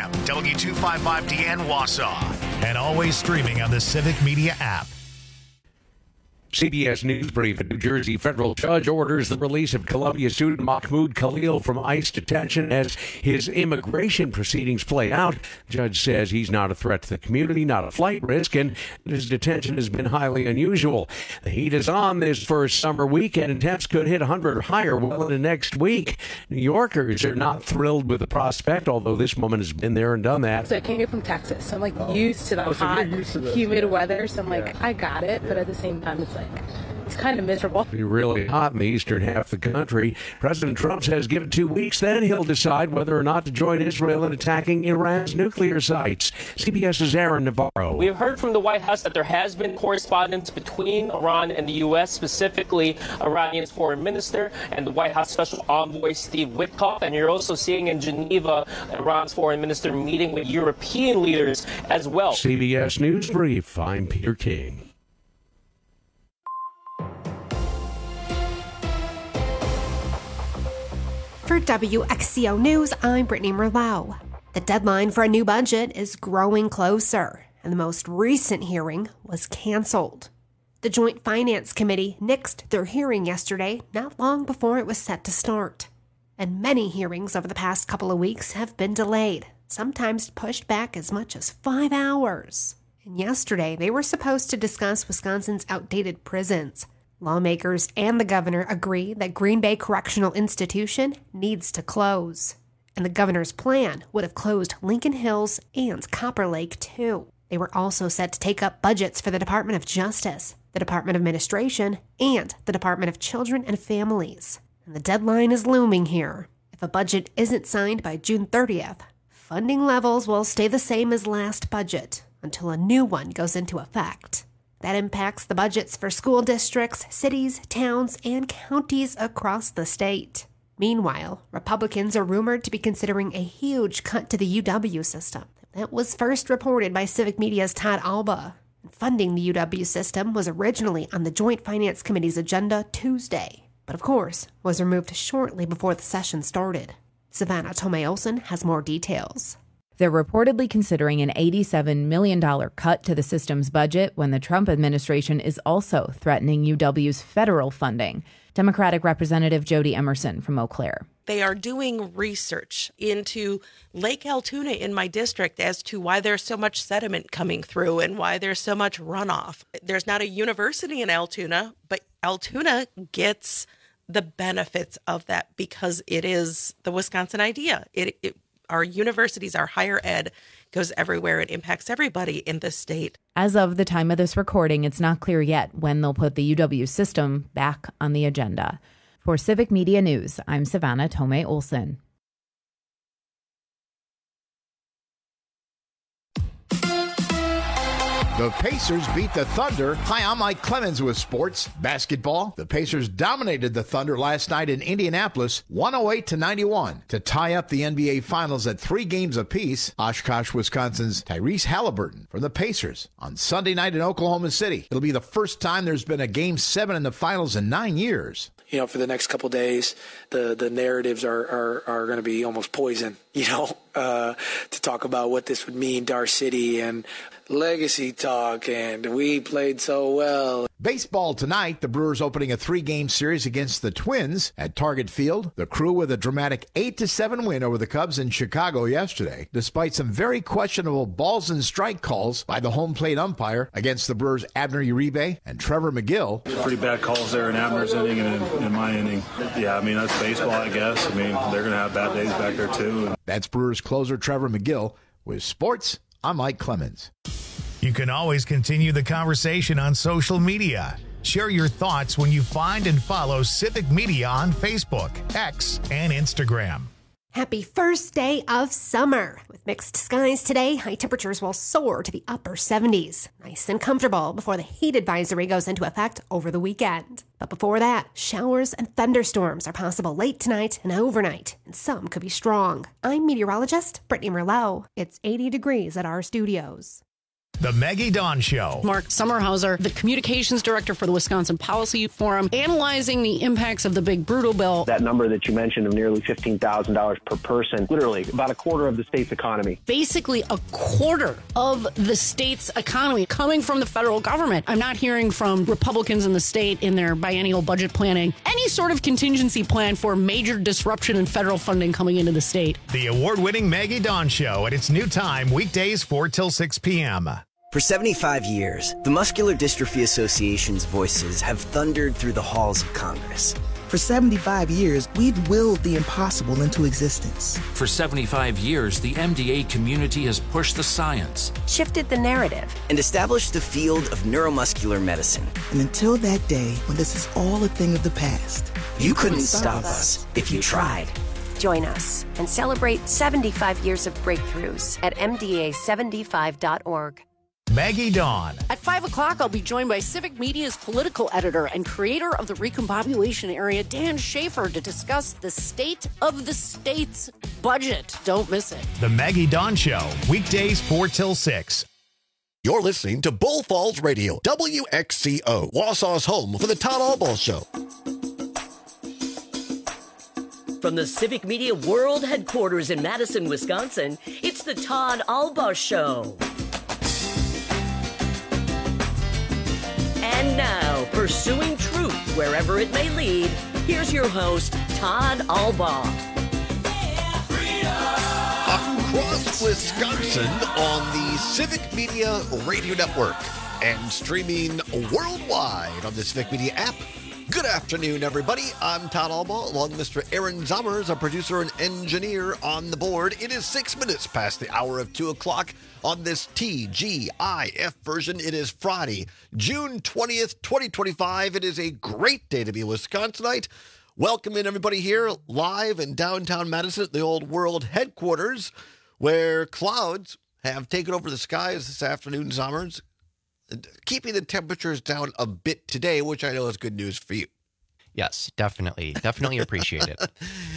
FM, W255DN Wausau, and always streaming on the Civic Media app. CBS News Brief. A New Jersey federal judge orders the release of Columbia student Mahmoud Khalil from ICE detention as his immigration proceedings play out. The judge says he's not a threat to the community, not a flight risk, and his detention has been highly unusual. The heat is on this first summer weekend, and temps could hit 100 or higher well into next week. New Yorkers are not thrilled with the prospect, although this woman has been there and done that. So I came here from Texas, so I'm used to the hot, humid weather, so I'm I got it, but at the same time, it's kind of miserable. It'll be really hot in the eastern half of the country. President Trump says give it 2 weeks, then he'll decide whether or not to join Israel in attacking Iran's nuclear sites. CBS's Aaron Navarro. We have heard from the White House that there has been correspondence between Iran and the U.S., specifically Iranian's foreign minister and the White House special envoy Steve Witkoff. And you're also seeing in Geneva Iran's foreign minister meeting with European leaders as well. CBS News Brief. I'm Peter King. For WXCO News, I'm Brittany Merlot. The deadline for a new budget is growing closer, and the most recent hearing was canceled. The Joint Finance Committee nixed their hearing yesterday, not long before it was set to start. And many hearings over the past couple of weeks have been delayed, sometimes pushed back as much as 5 hours. And yesterday, they were supposed to discuss Wisconsin's outdated prisons. Lawmakers and the governor agree that Green Bay Correctional Institution needs to close. And the governor's plan would have closed Lincoln Hills and Copper Lake, too. They were also set to take up budgets for the Department of Justice, the Department of Administration, and the Department of Children and Families. And the deadline is looming here. If a budget isn't signed by June 30th, funding levels will stay the same as last budget until a new one goes into effect. That impacts the budgets for school districts, cities, towns, and counties across the state. Meanwhile, Republicans are rumored to be considering a huge cut to the UW system. That was first reported by Civic Media's Todd Alba. Funding the UW system was originally on the Joint Finance Committee's agenda Tuesday, but of course was removed shortly before the session started. Savannah Tomei-Olsen has more details. They're reportedly considering an $87 million cut to the system's budget when the Trump administration is also threatening UW's federal funding. Democratic Representative Jody Emerson from Eau Claire. They are doing research into Lake Altoona in my district as to why there's so much sediment coming through and why there's so much runoff. There's not a university in Altoona, but Altoona gets the benefits of that because it is the Wisconsin idea. Our universities, our higher ed goes everywhere. It impacts everybody in the state. As of the time of this recording, it's not clear yet when they'll put the UW system back on the agenda. For Civic Media News, I'm Savannah Tomei-Olsen. The Pacers beat the Thunder. Hi, I'm Mike Clemens with sports. Basketball. The Pacers dominated the Thunder last night in Indianapolis, 108-91, to tie up the NBA Finals at 3 games apiece. Oshkosh, Wisconsin's Tyrese Halliburton from the Pacers on Sunday night in Oklahoma City. It'll be the first time there's been a Game 7 in the Finals in 9 years. You know, for the next couple of days, the narratives are going to be almost poison, to talk about what this would mean to our city and legacy talk, and we played so well. Baseball tonight, the Brewers opening a 3-game series against the Twins at Target Field. The Crew with a dramatic 8-7 win over the Cubs in Chicago yesterday, despite some very questionable balls and strike calls by the home plate umpire against the Brewers' Abner Uribe and Trevor McGill. Pretty bad calls there in Abner's inning and in my inning. Yeah, that's baseball, I guess. They're going to have bad days back there, too. That's Brewers closer Trevor McGill. With sports, I'm Mike Clemens. You can always continue the conversation on social media. Share your thoughts when you find and follow Civic Media on Facebook, X, and Instagram. Happy first day of summer. With mixed skies today, high temperatures will soar to the upper 70s. Nice and comfortable before the heat advisory goes into effect over the weekend. But before that, showers and thunderstorms are possible late tonight and overnight, and some could be strong. I'm meteorologist Brittany Merlot. It's 80 degrees at our studios. The Maggie Dawn Show. Mark Sommerhauser, the communications director for the Wisconsin Policy Forum, analyzing the impacts of the big brutal bill. That number that you mentioned of nearly $15,000 per person, literally about a quarter of the state's economy. Basically a quarter of the state's economy coming from the federal government. I'm not hearing from Republicans in the state in their biennial budget planning any sort of contingency plan for major disruption in federal funding coming into the state. The award-winning Maggie Dawn Show at its new time, weekdays 4 till 6 p.m. For 75 years, the Muscular Dystrophy Association's voices have thundered through the halls of Congress. For 75 years, we've willed the impossible into existence. For 75 years, the MDA community has pushed the science, shifted the narrative, and established the field of neuromuscular medicine. And until that day when this is all a thing of the past, you couldn't stop us if you tried. Join us and celebrate 75 years of breakthroughs at MDA75.org. Maggie Dawn. At 5 o'clock, I'll be joined by Civic Media's political editor and creator of the Recombobulation Area, Dan Schaefer, to discuss the state of the state's budget. Don't miss it. The Maggie Dawn Show, weekdays 4 till 6. You're listening to Bull Falls Radio, WXCO, Wausau's home for the Todd Albaugh Show. From the Civic Media World Headquarters in Madison, Wisconsin, it's the Todd Albaugh Show. And now, pursuing truth wherever it may lead, here's your host, Todd Albaugh. Across Wisconsin on the Civic Media Radio Network and streaming worldwide on the Civic Media app. Good afternoon, everybody. I'm Todd Albaugh, along with Mr. Aaron Zommers, a producer and engineer on the board. It is 6 minutes past the hour of 2 o'clock on this TGIF version. It is Friday, June 20th, 2025. It is a great day to be a Wisconsinite. Welcome in, everybody, here live in downtown Madison at the Old World headquarters, where clouds have taken over the skies this afternoon, Zommers, keeping the temperatures down a bit today, which I know is good news for you. Yes, definitely appreciate it.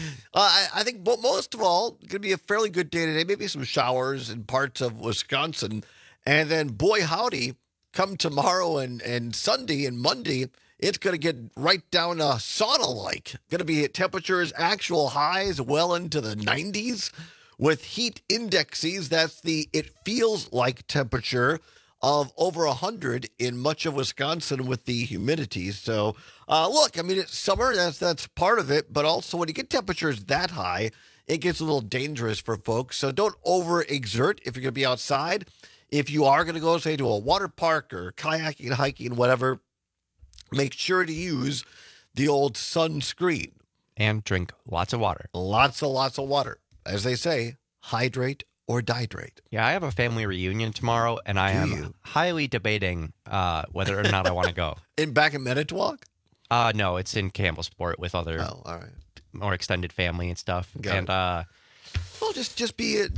I think most of all, going to be a fairly good day today. Maybe some showers in parts of Wisconsin. And then, boy, howdy, come tomorrow and Sunday and Monday, it's going to get right down sauna-like. Going to be at temperatures, actual highs well into the 90s with heat indexes. That's the it feels like temperature of over 100 in much of Wisconsin with the humidity. So, look, I mean, it's summer. That's part of it. But also, when you get temperatures that high, it gets a little dangerous for folks. So don't overexert if you're going to be outside. If you are going to go, say, to a water park or kayaking, hiking, whatever, make sure to use the old sunscreen. And drink lots of water. Lots of water. As they say, hydrate or dihydrate. Yeah, I have a family reunion tomorrow, and I am highly debating whether or not I want to go. Back in Manitowoc? No, it's in Campbellsport with other more extended family and stuff. Well, just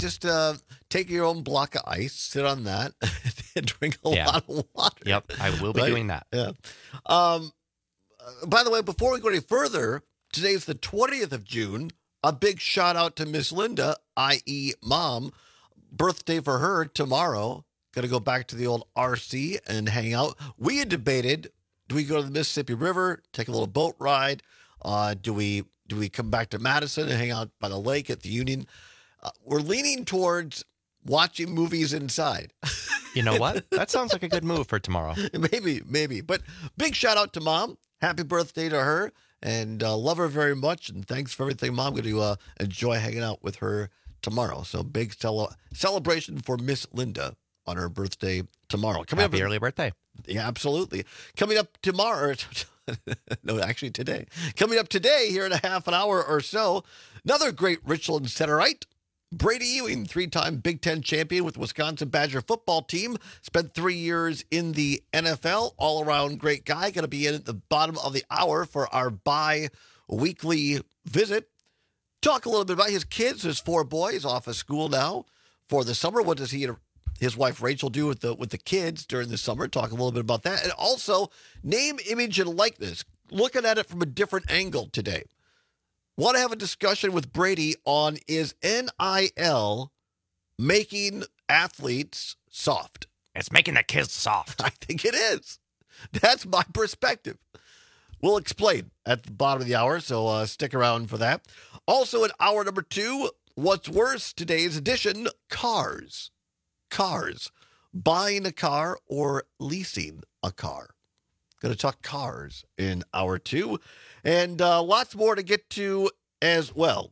take your own block of ice, sit on that, and drink a lot of water. Yep, I will be doing that. Yeah. By the way, before we go any further, today's the 20th of June. A big shout out to Miss Linda, i.e. Mom. Birthday for her tomorrow. Going to go back to the old RC and hang out. We had debated, do we go to the Mississippi River, take a little boat ride? Do we come back to Madison and hang out by the lake at the Union? We're leaning towards watching movies inside. You know what? That sounds like a good move for tomorrow. Maybe. But big shout out to Mom. Happy birthday to her. And love her very much. And thanks for everything, Mom. I'm going to enjoy hanging out with her tomorrow. So big celebration for Miss Linda on her birthday tomorrow. Happy early birthday. Yeah, absolutely. Coming up tomorrow. No, actually today. Coming up today, here in a half an hour or so, another great Richland Centerite. Brady Ewing, 3-time Big Ten champion with the Wisconsin Badger football team. Spent 3 years in the NFL. All-around great guy. Going to be in at the bottom of the hour for our bi-weekly visit. Talk a little bit about his kids, his 4 boys off of school now for the summer. What does he and his wife Rachel do with the kids during the summer? Talk a little bit about that. And also, name, image, and likeness. Looking at it from a different angle today. Want to have a discussion with Brady on, is NIL making athletes soft? It's making the kids soft. I think it is. That's my perspective. We'll explain at the bottom of the hour, so stick around for that. Also in hour number 2, what's worse, today's edition, cars. Cars. Buying a car or leasing a car. Going to talk cars in hour 2. And lots more to get to as well.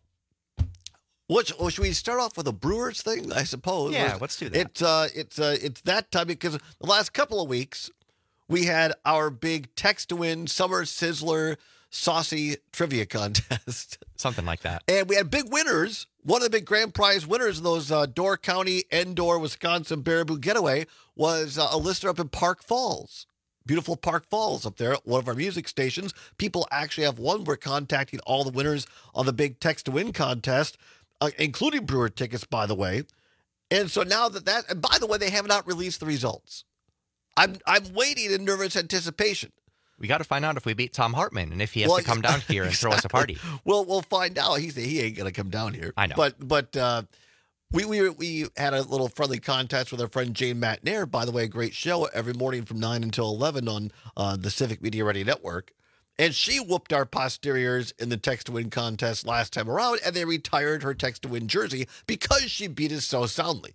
Should we start off with a Brewers thing, I suppose? Yeah, let's do that. It's that time because the last couple of weeks, we had our big text-to-win Summer Sizzler Saucy Trivia Contest. Something like that. And we had big winners. One of the big grand prize winners in those Door County, Endor, Wisconsin Baraboo Getaway was a listener up in Park Falls. Beautiful Park Falls up there, one of our music stations. People actually have won. We're contacting all the winners on the big text-to-win contest, including Brewer tickets, by the way. And so now and by the way, they have not released the results. I'm waiting in nervous anticipation. We got to find out if we beat Tom Hartman and if he has to come down here and throw us a party. Well, we'll find out. He ain't going to come down here. I know. But we had a little friendly contest with our friend Jane Matnair. By the way, a great show every morning from 9 until 11 on the Civic Media Ready Network. And she whooped our posteriors in the text-to-win contest last time around, and they retired her text-to-win jersey because she beat us so soundly.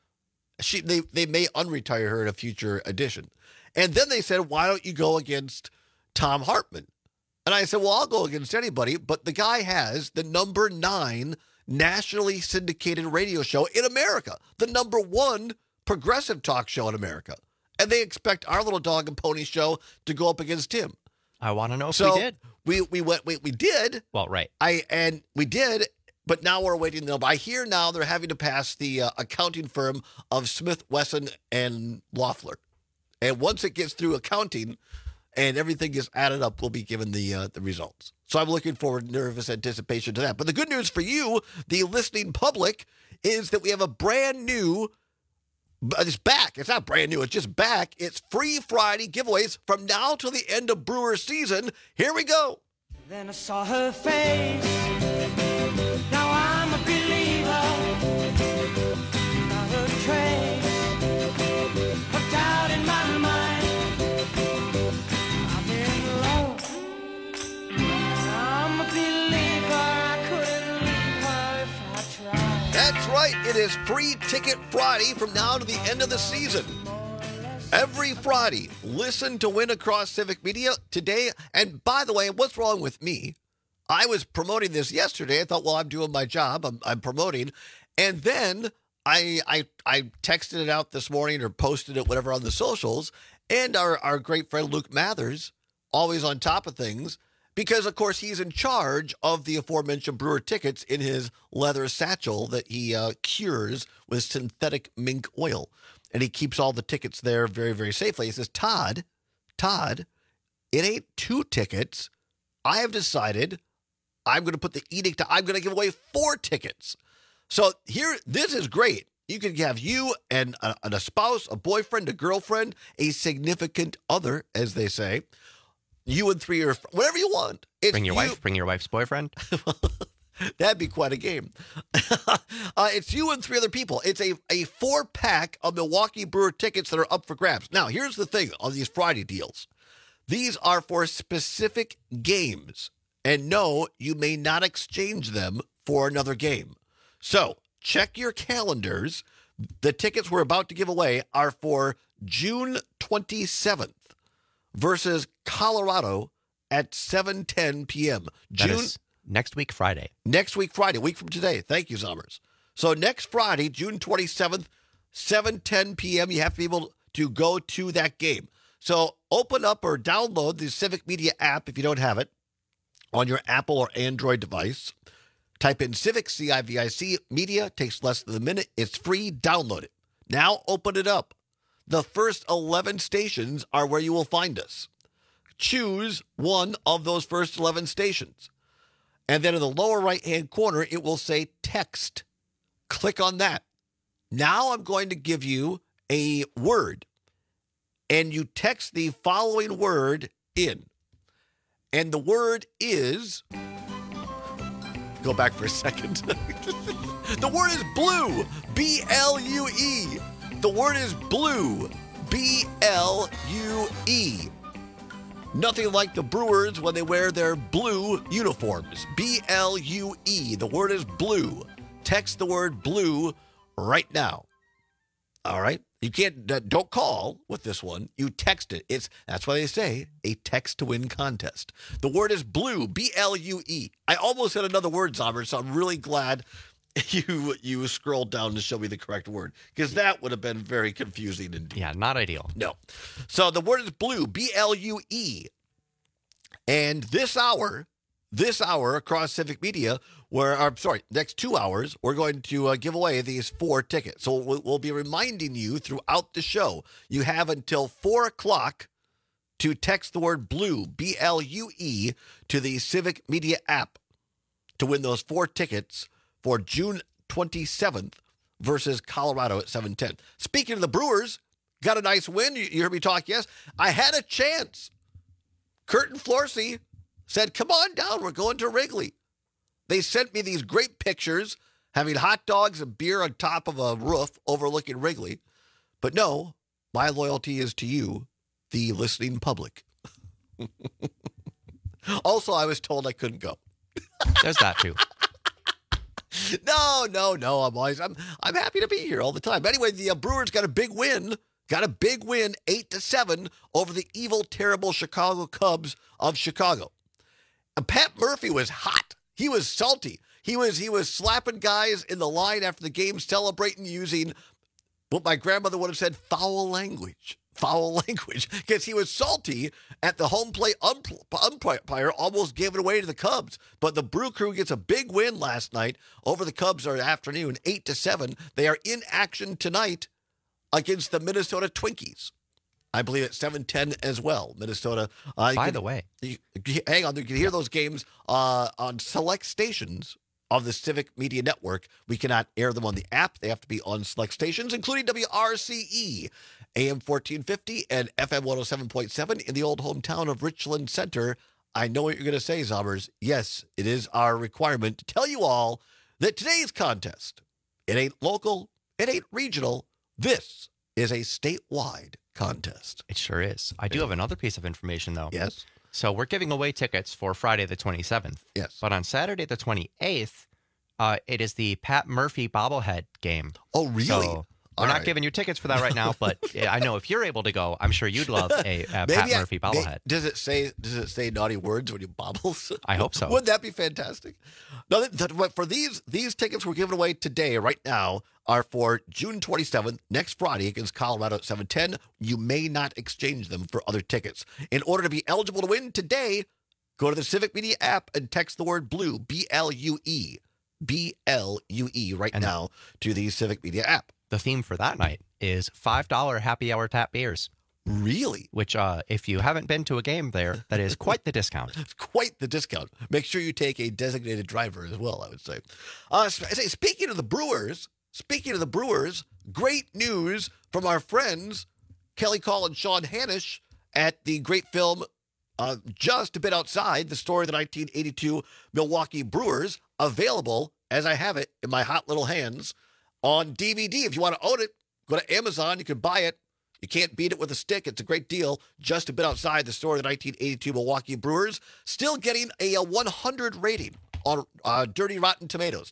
They may unretire her in a future edition. And then they said, why don't you go against Tom Hartman? And I said, well, I'll go against anybody, but the guy has the number 9 nationally syndicated radio show in America, the number 1 progressive talk show in America. And they expect our little dog and pony show to go up against him. I want to know if we did. We did. Well, right. We did. But now we're waiting. I hear now they're having to pass the accounting firm of Smith, Wesson, and Loeffler. And once it gets through accounting and everything gets added up, we'll be given the results. So I'm looking forward in nervous anticipation to that. But the good news for you, the listening public, is that we have a brand new, it's back. It's not brand new. It's just back. It's free Friday giveaways from now till the end of Brewer season. Here we go. Then I saw her face. Now I'm a believer. Not a trace of doubt in my mind. I'm in love. I'm a believer. I couldn't leave her if I tried. That's right. It is Free Ticket Friday from now to the end of the season. Every Friday, listen to win across Civic Media today. And by the way, what's wrong with me? I was promoting this yesterday. I thought, well, I'm doing my job. I'm promoting. And then I texted it out this morning or posted it, whatever, on the socials. And our great friend Luke Mathers, always on top of things, because, of course, he's in charge of the aforementioned Brewer tickets in his leather satchel that he cures with synthetic mink oil. And he keeps all the tickets there very, very safely. He says, Todd, it ain't 2 tickets. I have decided I'm going to put the edict. I'm going to give away 4 tickets. So here, this is great. You can have you and a spouse, a boyfriend, a girlfriend, a significant other, as they say. You and 3 or whatever you want. Bring your wife's boyfriend. That'd be quite a game. It's you and 3 other people. It's a 4-pack of Milwaukee Brewer tickets that are up for grabs. Now, here's the thing on these Friday deals. These are for specific games. And no, you may not exchange them for another game. So check your calendars. The tickets we're about to give away are for June 27th versus Colorado at 7:10 p.m. Next week, Friday. Next week, Friday, a week from today. Thank you, Zommers. So next Friday, June 27th, 7:10 p.m., you have to be able to go to that game. So open up or download the Civic Media app if you don't have it on your Apple or Android device. Type in Civic, C-I-V-I-C, Media. Takes less than a minute. It's free. Download it. Now open it up. The first 11 stations are where you will find us. Choose one of those first 11 stations. And then in the lower right-hand corner, it will say text. Click on that. Now I'm going to give you a word. And you text the following word in. And the word is... Go back for a second. The word is blue. B-L-U-E. The word is blue. B-L-U-E. Nothing like the Brewers when they wear their blue uniforms. B-L-U-E. The word is blue. Text the word blue right now. All right? You can't, don't call with this one. You text it. That's why they say a text to win contest. The word is blue, B-L-U-E. I almost said another word, Zommer, so I'm really glad you scrolled down to show me the correct word, because that would have been very confusing indeed. Yeah, not ideal. No. So the word is blue, B-L-U-E. And this hour across Civic Media, next 2 hours, we're going to give away these 4 tickets. So we'll be reminding you throughout the show. You have until 4 o'clock to text the word blue, B-L-U-E, to the Civic Media app to win those 4 tickets for June 27th versus Colorado at 7:10. Speaking of the Brewers, got a nice win. You heard me talk, yes? I had a chance. Curtin Florsey said, come on down, we're going to Wrigley. They sent me these great pictures, having hot dogs and beer on top of a roof overlooking Wrigley. But no, my loyalty is to you, the listening public. Also, I was told I couldn't go. There's that too. No. I'm happy to be here all the time. Anyway, the Brewers got a big win. 8-7 over the evil, terrible Chicago Cubs of Chicago. And Pat Murphy was hot. He was salty. He was slapping guys in the line after the game, celebrating using what my grandmother would have said, foul language, because he was salty at the home plate umpire almost gave it away to the Cubs. But the Brew Crew gets a big win last night over the Cubs this afternoon, 8-7. They are in action tonight against the Minnesota Twinkies. I believe at 7:10 as well. Minnesota. By the way, hang on. You can hear those games on select stations of the Civic Media Network. We cannot air them on the app. They have to be on select stations, including WRCE, AM 1450 and FM 107.7 in the old hometown of Richland Center. I know what you're going to say, Zombers. Yes, it is our requirement to tell you all that today's contest, it ain't local, it ain't regional. This is a statewide contest. It sure is. I do have another piece of information, though. Yes. So we're giving away tickets for Friday the 27th. Yes. But on Saturday the 28th, it is the Pat Murphy bobblehead game. Oh, really? So we're not giving you tickets for that right now, but I know if you're able to go, I'm sure you'd love a Pat Murphy bobblehead. Does it say naughty words when you bobbles? I hope so. Wouldn't that be fantastic? No, for these tickets we're giving away today, right now, are for June 27th, next Friday against Colorado at 7:10. You may not exchange them for other tickets. In order to be eligible to win today, go to the Civic Media app and text the word blue, B-L-U-E, B-L-U-E right now to the Civic Media app. The theme for that night is $5 happy hour tap beers. Really? Which, if you haven't been to a game there, that is quite the discount. It's quite the discount. Make sure you take a designated driver as well, I would say. Speaking of the Brewers, great news from our friends Kelly Call and Sean Hanisch at the great film Just a Bit Outside, the story of the 1982 Milwaukee Brewers, available, as I have it in my hot little hands, on DVD. If you want to own it, go to Amazon. You can buy it. You can't beat it with a stick. It's a great deal. Just a Bit Outside, the story of the 1982 Milwaukee Brewers, still getting a 100 rating on Rotten Tomatoes.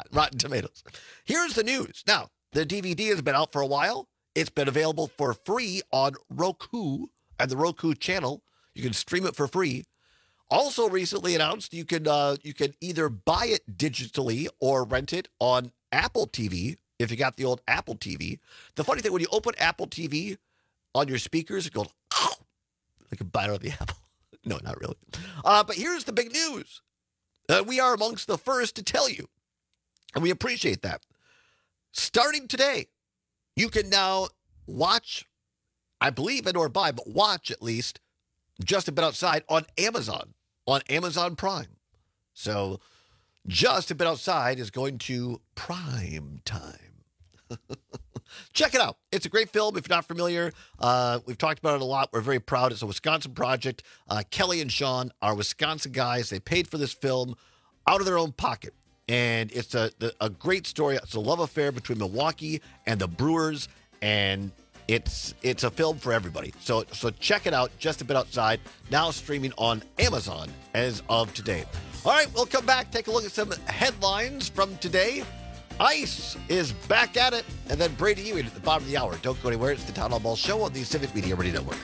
Here's the news. Now, the DVD has been out for a while. It's been available for free on Roku and the Roku channel. You can stream it for free. Also recently announced you can either buy it digitally or rent it on Apple TV if you got the old Apple TV. The funny thing, when you open Apple TV on your speakers, it goes, oh, like a bite out of the apple. No, not really. But here's the big news. We are amongst the first to tell you, and we appreciate that. Starting today, you can now watch, I believe, and or buy, but watch at least, Just a Bit Outside on Amazon Prime. So Just a Bit Outside is going to prime time. Check it out. It's a great film. If you're not familiar, we've talked about it a lot. We're very proud. It's a Wisconsin project. Kelly and Sean are Wisconsin guys. They paid for this film out of their own pocket. And it's a great story. It's a love affair between Milwaukee and the Brewers. and it's a film for everybody. So check it out. Just a Bit Outside, now streaming on Amazon as of today. All right, we'll come back, take a look at some headlines from today. ICE is back at it, and then Brady Ewing at the bottom of the hour. Don't go anywhere. It's the Town Hall Ball Show on the Civic Media Radio Network.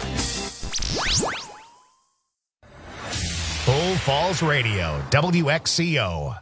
Bull Falls Radio, WXCO.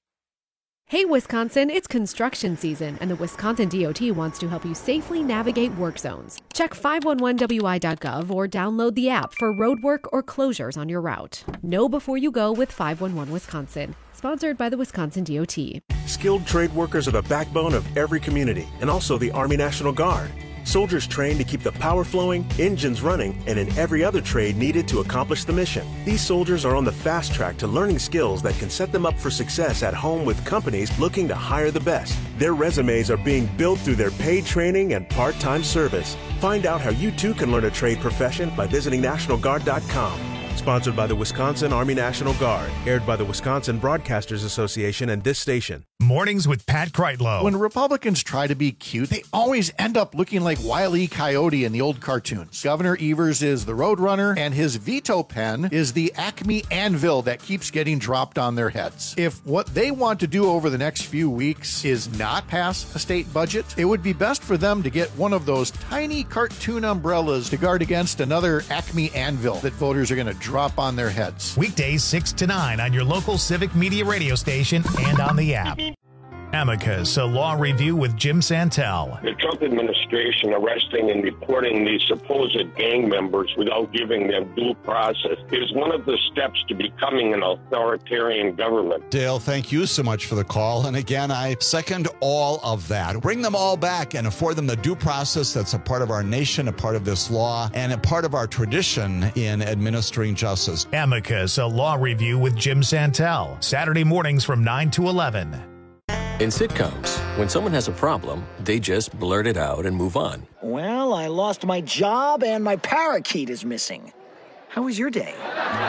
Hey, Wisconsin, it's construction season, and the Wisconsin DOT wants to help you safely navigate work zones. Check 511wi.gov or download the app for road work or closures on your route. Know before you go with 511 Wisconsin. Sponsored by the Wisconsin DOT. Skilled trade workers are the backbone of every community, and also the Army National Guard. Soldiers trained to keep the power flowing, engines running, and in every other trade needed to accomplish the mission. These soldiers are on the fast track to learning skills that can set them up for success at home with companies looking to hire the best. Their resumes are being built through their paid training and part-time service. Find out how you too can learn a trade profession by visiting NationalGuard.com. Sponsored by the Wisconsin Army National Guard. Aired by the Wisconsin Broadcasters Association and this station. Mornings with Pat Kreitlow. When Republicans try to be cute, they always end up looking like Wile E. Coyote in the old cartoons. Governor Evers is the Roadrunner, and his veto pen is the Acme anvil that keeps getting dropped on their heads. If what they want to do over the next few weeks is not pass a state budget, it would be best for them to get one of those tiny cartoon umbrellas to guard against another Acme anvil that voters are going to drop on their heads. Weekdays 6 to 9 on your local Civic Media radio station and on the app. Amicus, a law review with Jim Santel. The Trump administration arresting and deporting these supposed gang members without giving them due process is one of the steps to becoming an authoritarian government. Dale, thank you so much for the call. And again, I second all of that. Bring them all back and afford them the due process that's a part of our nation, a part of this law, and a part of our tradition in administering justice. Amicus, a law review with Jim Santel. Saturday mornings from 9 to 11. In sitcoms, when someone has a problem, they just blurt it out and move on. Well, I lost my job and my parakeet is missing. How was your day?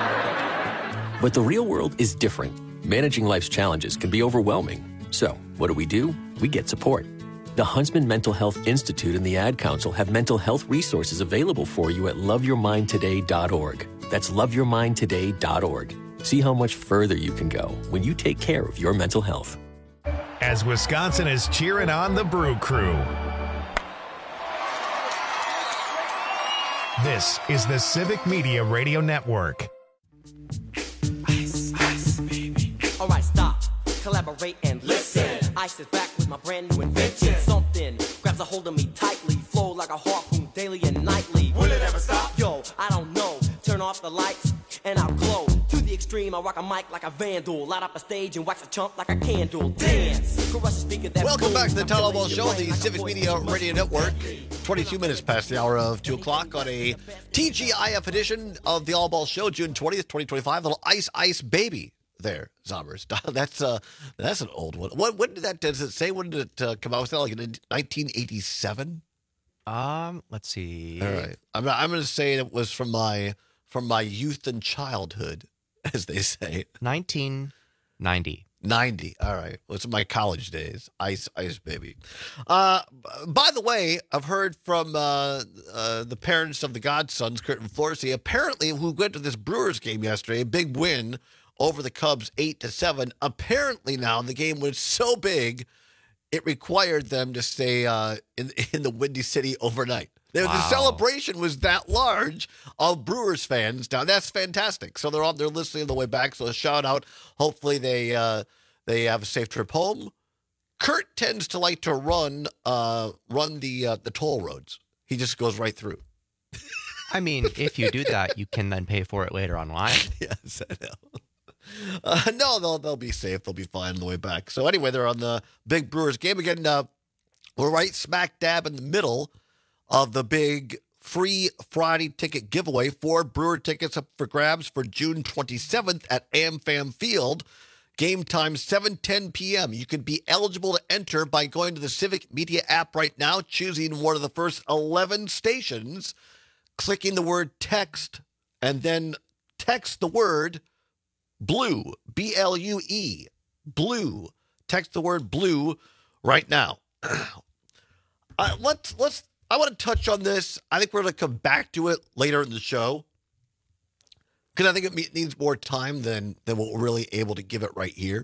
But the real world is different. Managing life's challenges can be overwhelming. So, what do? We get support. The Huntsman Mental Health Institute and the Ad Council have mental health resources available for you at loveyourmindtoday.org. That's loveyourmindtoday.org. See how much further you can go when you take care of your mental health. As Wisconsin is cheering on the Brew Crew. This is the Civic Media Radio Network. Ice, ice, baby. All right, stop, collaborate and listen. Ice is back with my brand new invention. Something grabs a hold of me tightly, flow like a harpoon daily and nightly. Will it ever stop? Yo, I don't know. Turn off the lights and I'll glow. To the extreme, I rock a mic like a vandal. Light up a stage and wax a chump like a candle. Dance. Welcome back to the Town Hall Ball Show, the Civic Media Radio Network. 22 minutes past the hour of 2 o'clock on a TGIF edition of the All Ball Show, June 20th, 2025. Little Ice Ice Baby there, Zombers. That's an old one. When did that, does it say, when did it come out? Was that like in 1987? Let's see. All right. I'm going to say it was from my youth and childhood, as they say. 1990. 90. All right. Well, it's my college days. Ice Baby. By the way, I've heard from the parents of the Godsons, Kurt and Florsey, apparently, who went to this Brewers game yesterday, a big win over the Cubs 8-7. Apparently now the game was so big, it required them to stay in the Windy City overnight. Wow. The celebration was that large of Brewers fans down. That's fantastic. So they're listening on the way back. So a shout out. Hopefully they have a safe trip home. Kurt tends to like to run the toll roads. He just goes right through. I mean, if you do that, you can then pay for it later online. Yes, I know. No, they'll be safe. They'll be fine on the way back. So anyway, they're on the big Brewers game again. We're right smack dab in the middle of the big free Friday ticket giveaway. 4 Brewer tickets up for grabs for June 27th at AmFam Field. Game time 7:10 p.m. You could be eligible to enter by going to the Civic Media app right now, choosing one of the first 11 stations, clicking the word text, and then text the word blue, B-L-U-E, blue. Text the word blue right now. I want to touch on this. I think we're going to come back to it later in the show because I think it needs more time than what we're really able to give it right here.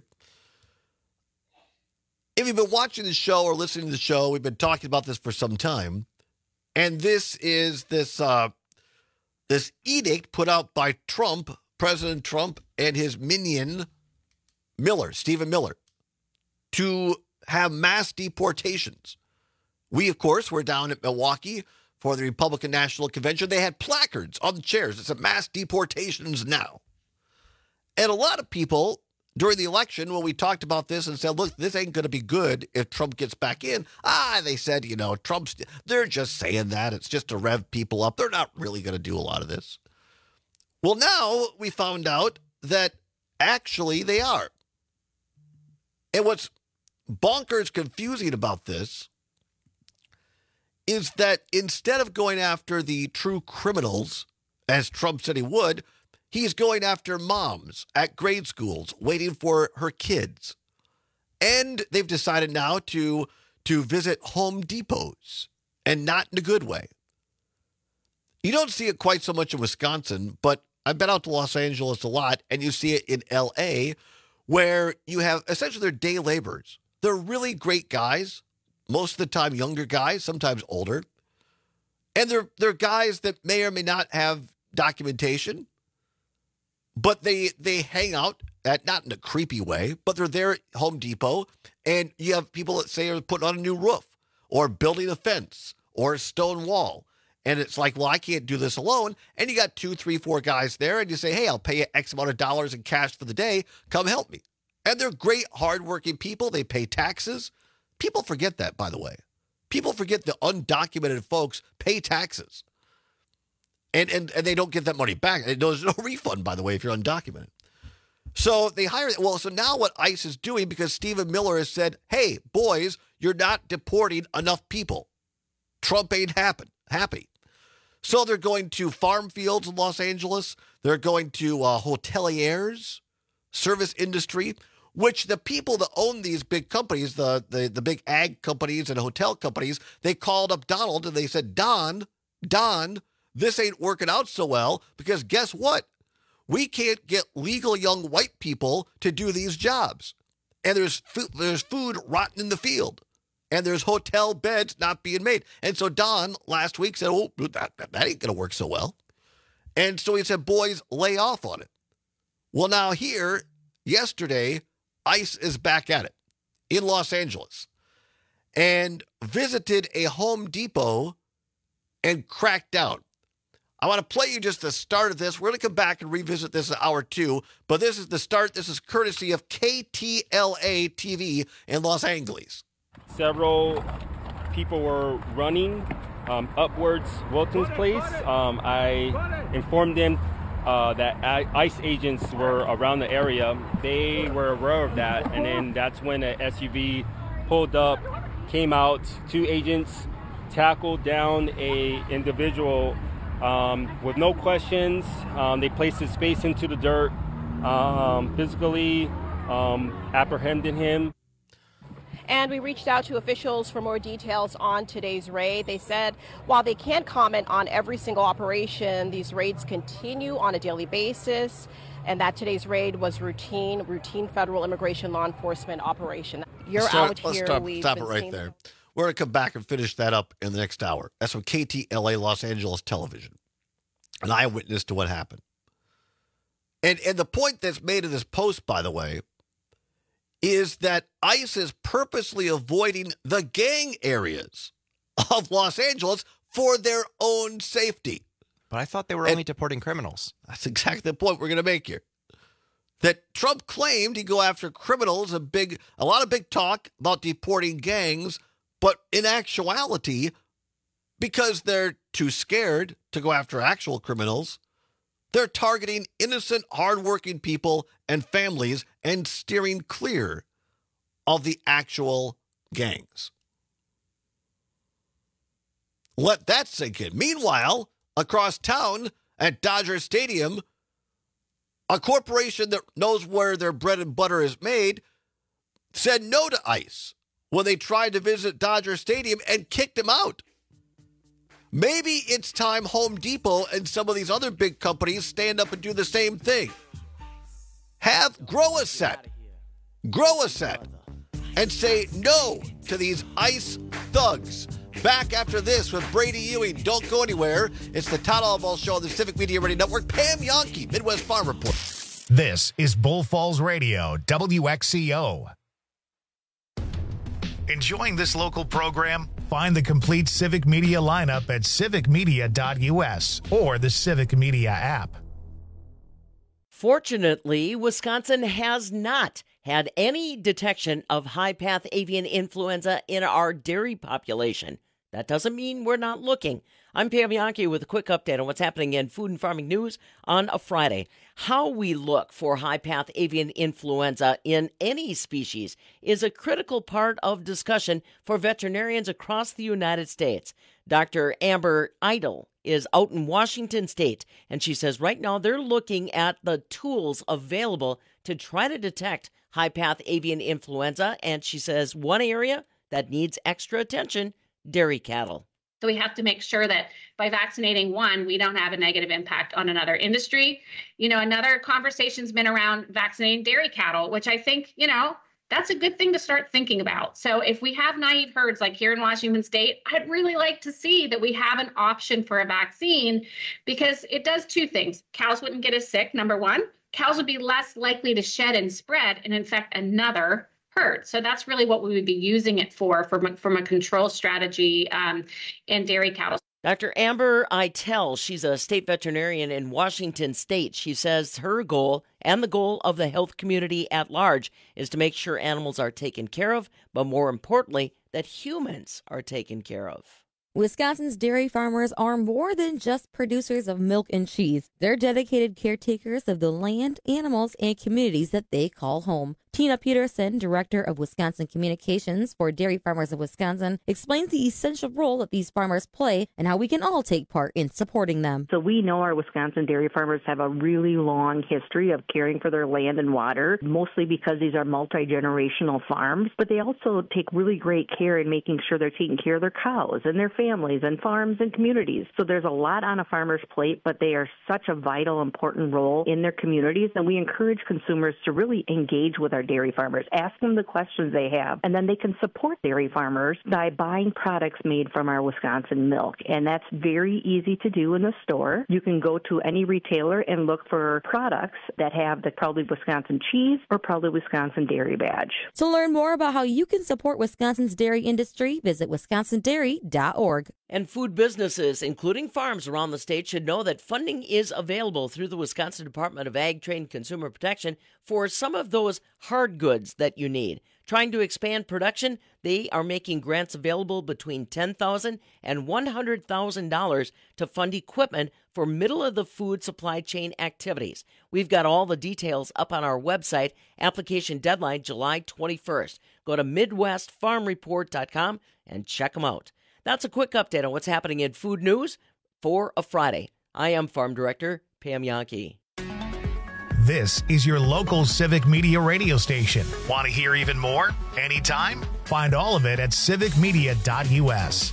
If you've been watching the show or listening to the show, we've been talking about this for some time. And this is this edict put out by Trump, President Trump, and his minion, Stephen Miller, to have mass deportations. We, of course, were down at Milwaukee for the Republican National Convention. They had placards on the chairs. It's a mass deportations now. And a lot of people during the election, when we talked about this and said, look, this ain't going to be good if Trump gets back in. They said, they're just saying that. It's just to rev people up. They're not really going to do a lot of this. Well, now we found out that actually they are. And what's bonkers confusing about this is that instead of going after the true criminals, as Trump said he would, he's going after moms at grade schools waiting for her kids. And they've decided now to visit Home Depots, and not in a good way. You don't see it quite so much in Wisconsin, but I've been out to Los Angeles a lot, and you see it in L.A., where you have essentially they're day laborers. They're really great guys, most of the time younger guys, sometimes older. And they're guys that may or may not have documentation, but they hang out not in a creepy way, but they're there at Home Depot, and you have people that say are putting on a new roof or building a fence or a stone wall. And it's like, well, I can't do this alone. And you got 2, 3, 4 guys there, and you say, hey, I'll pay you X amount of dollars in cash for the day. Come help me. And they're great, hardworking people. They pay taxes. People forget that, by the way. People forget the undocumented folks pay taxes. And they don't get that money back. There's no refund, by the way, if you're undocumented. So they hire. Well, so now what ICE is doing, because Stephen Miller has said, hey, boys, you're not deporting enough people. Trump ain't happy. So they're going to farm fields in Los Angeles. They're going to hoteliers, service industry, which the people that own these big companies, the big ag companies and hotel companies, they called up Donald and they said, Don, this ain't working out so well because guess what? We can't get legal young white people to do these jobs. And there's food rotting in the field. And there's hotel beds not being made. And so Don last week said, oh, that ain't going to work so well. And so he said, boys, lay off on it. Well, now here, yesterday, ICE is back at it in Los Angeles and visited a Home Depot and cracked down. I want to play you just the start of this. We're going to come back and revisit this in hour 2, but this is the start. This is courtesy of KTLA TV in Los Angeles. Several people were running upwards Wilton's place. I informed them that ICE agents were around the area. They were aware of that, and then that's when an SUV pulled up, came out. 2 agents tackled down a individual with no questions. They placed his face into the dirt, physically apprehended him. And we reached out to officials for more details on today's raid. They said while they can't comment on every single operation, these raids continue on a daily basis, and that today's raid was routine federal immigration law enforcement operation. Let's stop it right there. We're going to come back and finish that up in the next hour. That's from KTLA Los Angeles Television, an eyewitness to what happened. And the point that's made in this post, by the way, is that ICE is purposely avoiding the gang areas of Los Angeles for their own safety. But I thought they were only deporting criminals. That's exactly the point we're going to make here. That Trump claimed he'd go after criminals, a lot of big talk about deporting gangs, but in actuality, because they're too scared to go after actual criminals, they're targeting innocent, hardworking people and families and steering clear of the actual gangs. Let that sink in. Meanwhile, across town at Dodger Stadium, a corporation that knows where their bread and butter is made said no to ICE when they tried to visit Dodger Stadium and kicked him out. Maybe it's time Home Depot and some of these other big companies stand up and do the same thing. Grow a set, and say no to these ICE thugs. Back after this with Brady Ewing. Don't go anywhere. It's the Todd Albaugh Show on the Civic Media Radio Network. Pam Yonke, Midwest Farm Report. This is Bull Falls Radio, WXCO. Enjoying this local program? Find the complete Civic Media lineup at civicmedia.us or the Civic Media app. Fortunately, Wisconsin has not had any detection of high-path avian influenza in our dairy population. That doesn't mean we're not looking. I'm Pam Yonke with a quick update on what's happening in food and farming news on a Friday. How we look for high-path avian influenza in any species is a critical part of discussion for veterinarians across the United States. Dr. Amber Idle is out in Washington State, and she says right now they're looking at the tools available to try to detect high-path avian influenza, and she says one area that needs extra attention, dairy cattle. So we have to make sure that by vaccinating one, we don't have a negative impact on another industry. Another conversation's been around vaccinating dairy cattle, which I think, that's a good thing to start thinking about. So if we have naive herds like here in Washington State, I'd really like to see that we have an option for a vaccine because it does two things. Cows wouldn't get as sick, number one. Cows would be less likely to shed and spread and infect another herd. So that's really what we would be using it for from a control strategy in dairy cattle. Dr. Amber Eitel, she's a state veterinarian in Washington State. She says her goal and the goal of the health community at large is to make sure animals are taken care of, but more importantly, that humans are taken care of. Wisconsin's dairy farmers are more than just producers of milk and cheese. They're dedicated caretakers of the land, animals, and communities that they call home. Tina Peterson, Director of Wisconsin Communications for Dairy Farmers of Wisconsin, explains the essential role that these farmers play and how we can all take part in supporting them. So we know our Wisconsin dairy farmers have a really long history of caring for their land and water, mostly because these are multi-generational farms, but they also take really great care in making sure they're taking care of their cows and their families and farms and communities. So there's a lot on a farmer's plate, but they are such a vital, important role in their communities, and we encourage consumers to really engage with our dairy farmers, ask them the questions they have, and then they can support dairy farmers by buying products made from our Wisconsin milk. And that's very easy to do in the store. You can go to any retailer and look for products that have the Proudly Wisconsin cheese or Proudly Wisconsin dairy badge. To learn more about how you can support Wisconsin's dairy industry, visit wisconsindairy.org. And food businesses, including farms around the state, should know that funding is available through the Wisconsin Department of Ag, Trade, and Consumer Protection for some of those hard goods that you need. Trying to expand production, they are making grants available between $10,000 and $100,000 to fund equipment for middle-of-the-food supply chain activities. We've got all the details up on our website. Application deadline July 21st. Go to MidwestFarmReport.com and check them out. That's a quick update on what's happening in food news for a Friday. I am Farm Director Pam Yonke. This is your local Civic Media radio station. Want to hear even more? Anytime? Find all of it at civicmedia.us.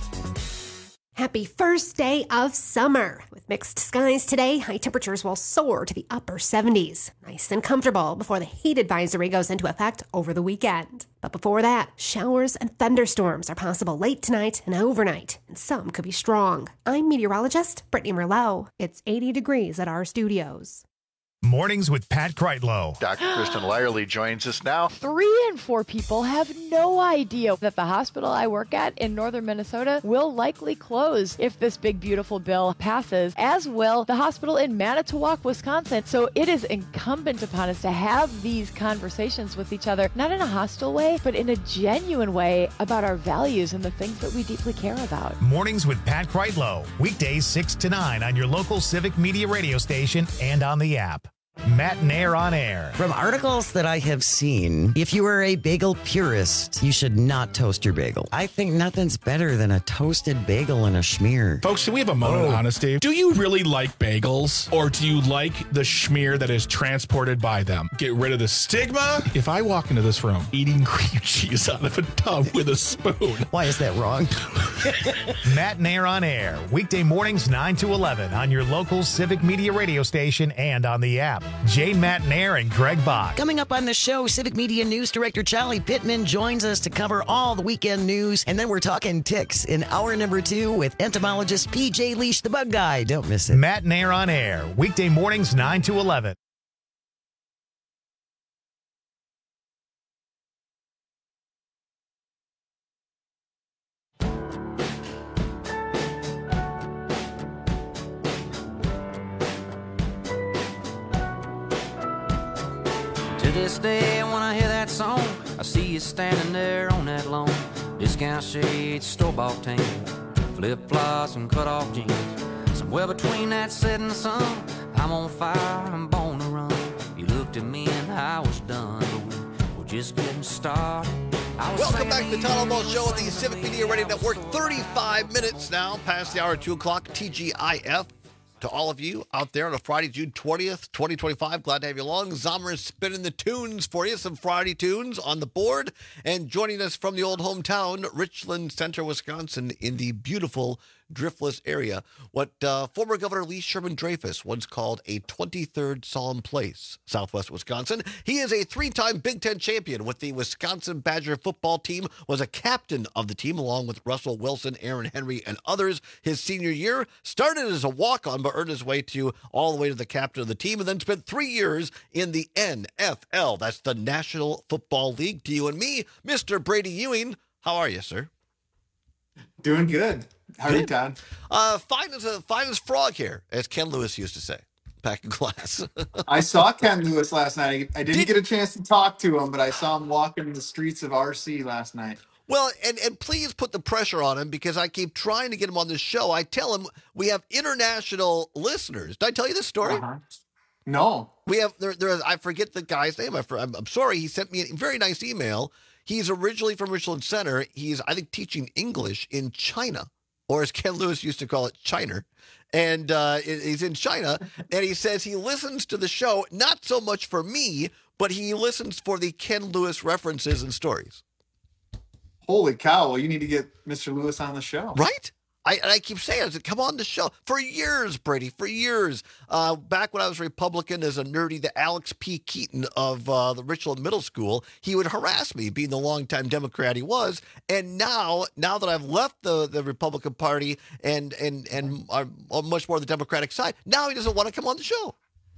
Happy first day of summer. With mixed skies today, high temperatures will soar to the upper 70s. Nice and comfortable before the heat advisory goes into effect over the weekend. But before that, showers and thunderstorms are possible late tonight and overnight, and some could be strong. I'm meteorologist Brittany Merlot. It's 80 degrees at our studios. Mornings with Pat Kreitlow. Dr. Kristen Lyerly joins us now. 3 in 4 people have no idea that the hospital I work at in northern Minnesota will likely close if this big, beautiful bill passes, as will the hospital in Manitowoc, Wisconsin. So it is incumbent upon us to have these conversations with each other, not in a hostile way, but in a genuine way about our values and the things that we deeply care about. Mornings with Pat Kreitlow. Weekdays 6 to 9 on your local Civic Media radio station and on the app. Matt Nair on air. From articles that I have seen, if you are a bagel purist, you should not toast your bagel. I think nothing's better than a toasted bagel and a schmear. Folks, can we have a moment of honesty? Do you really like bagels, or do you like the schmear that is transported by them? Get rid of the stigma. If I walk into this room eating cream cheese out of a tub with a spoon. Why is that wrong? Matt Nair on air, weekday mornings 9 to 11 on your local Civic Media radio station and on the app. Jane Matt Nair and Greg Bach. Coming up on the show, Civic Media News Director Charlie Pittman joins us to cover all the weekend news. And then we're talking ticks in hour number 2 with entomologist PJ Leash, the bug guy. Don't miss it. Matt Nair on air, weekday mornings 9 to 11. To this day, when I hear that song, I see you standing there on that lawn. Discount shades, store-bought tan, flip-flops and cut-off jeans. Somewhere between that setting sun, I'm on fire, I'm born to run. You looked at me and I was done, but we're just getting started. Welcome back to the Todd Almost Show on the Civic Media Radio Network. 35 minutes now past the hour, 2 o'clock, TGIF. To all of you out there on a Friday, June 20th, 2025. Glad to have you along. Zomer is spinning the tunes for you. Some Friday tunes on the board. And joining us from the old hometown, Richland Center, Wisconsin, in the beautiful Driftless area, what former Governor Lee Sherman Dreyfus once called a 23rd solemn place, southwest Wisconsin. He is a 3-time Big Ten champion with the Wisconsin Badger football team, was a captain of the team along with Russell Wilson, Aaron Henry, and others his senior year. Started as a walk-on, but earned his way to all the way to the captain of the team, and then spent 3 years in the NFL. That's the National Football League. To you and me, Mr. Brady Ewing. How are you, sir? Doing good. How are you, Todd? Fine as frog hair, as Ken Lewis used to say back in class. I saw Ken Lewis last night. I didn't get a chance to talk to him, but I saw him walking the streets of RC last night. Well, and please put the pressure on him because I keep trying to get him on this show. I tell him we have international listeners. Did I tell you this story? No. We have I forget the guy's name. I'm sorry. He sent me a very nice email. He's originally from Richland Center. He's, I think, teaching English in China, or as Ken Lewis used to call it, China. And he's in China, and he says he listens to the show, not so much for me, but he listens for the Ken Lewis references and stories. Holy cow. Well, you need to get Mr. Lewis on the show. Right? I keep saying, I said, come on the show. For years, Brady, for years. Back when I was Republican as a nerdy, the Alex P. Keaton of the Richland Middle School, he would harass me, being the longtime Democrat he was. And now that I've left the Republican Party and I'm much more on the Democratic side, now he doesn't want to come on the show.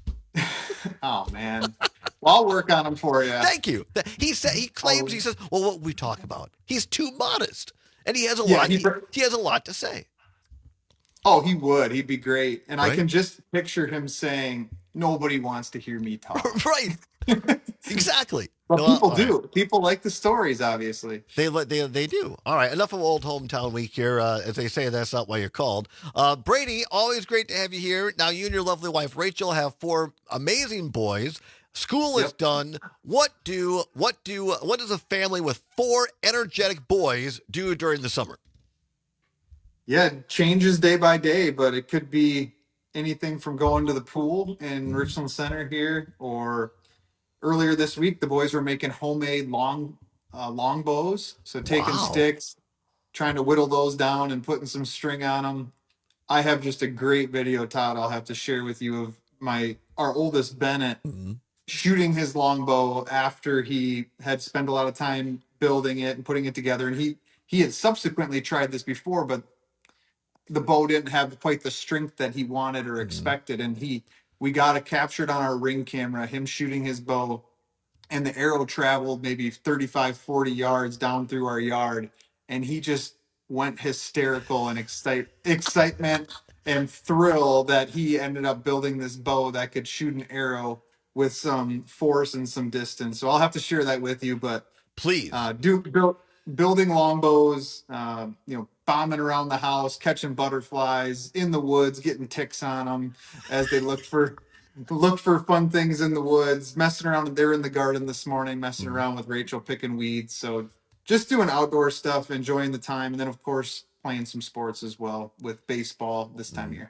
Oh, man. Well, I'll work on him for you. Thank you. He claims, he says, well, what we talk about? He's too modest. And he has a lot. He has a lot to say. Oh, he would. He'd be great. And Right? I can just picture him saying, "Nobody wants to hear me talk." Right. Exactly. But No, people all do. right. People like the stories, obviously. They do. All right. Enough of Old Hometown Week here. As they say, that's not why you're called. Brady, always great to have you here. Now, you and your lovely wife Rachel have 4 amazing boys. School is done. What does a family with 4 energetic boys do during the summer? Yeah, it changes day by day, but it could be anything from going to the pool in Richland Center here, or earlier this week, the boys were making homemade long bows. So taking sticks, trying to whittle those down and putting some string on them. I have just a great video, Todd, I'll have to share with you of our oldest Bennett shooting his longbow after he had spent a lot of time building it and putting it together. And he had subsequently tried this before, but the bow didn't have quite the strength that he wanted or expected. And we got it captured on our Ring camera, him shooting his bow, and the arrow traveled maybe 35, 40 yards down through our yard. And he just went hysterical and excitement and thrill that he ended up building this bow that could shoot an arrow with some force and some distance. So I'll have to share that with you, but please building longbows, bombing around the house, catching butterflies in the woods, getting ticks on them as they look for look for fun things in the woods, messing around. They were in the garden this morning, messing around with Rachel, picking weeds. So just doing outdoor stuff, enjoying the time. And then, of course, playing some sports as well with baseball this time of year.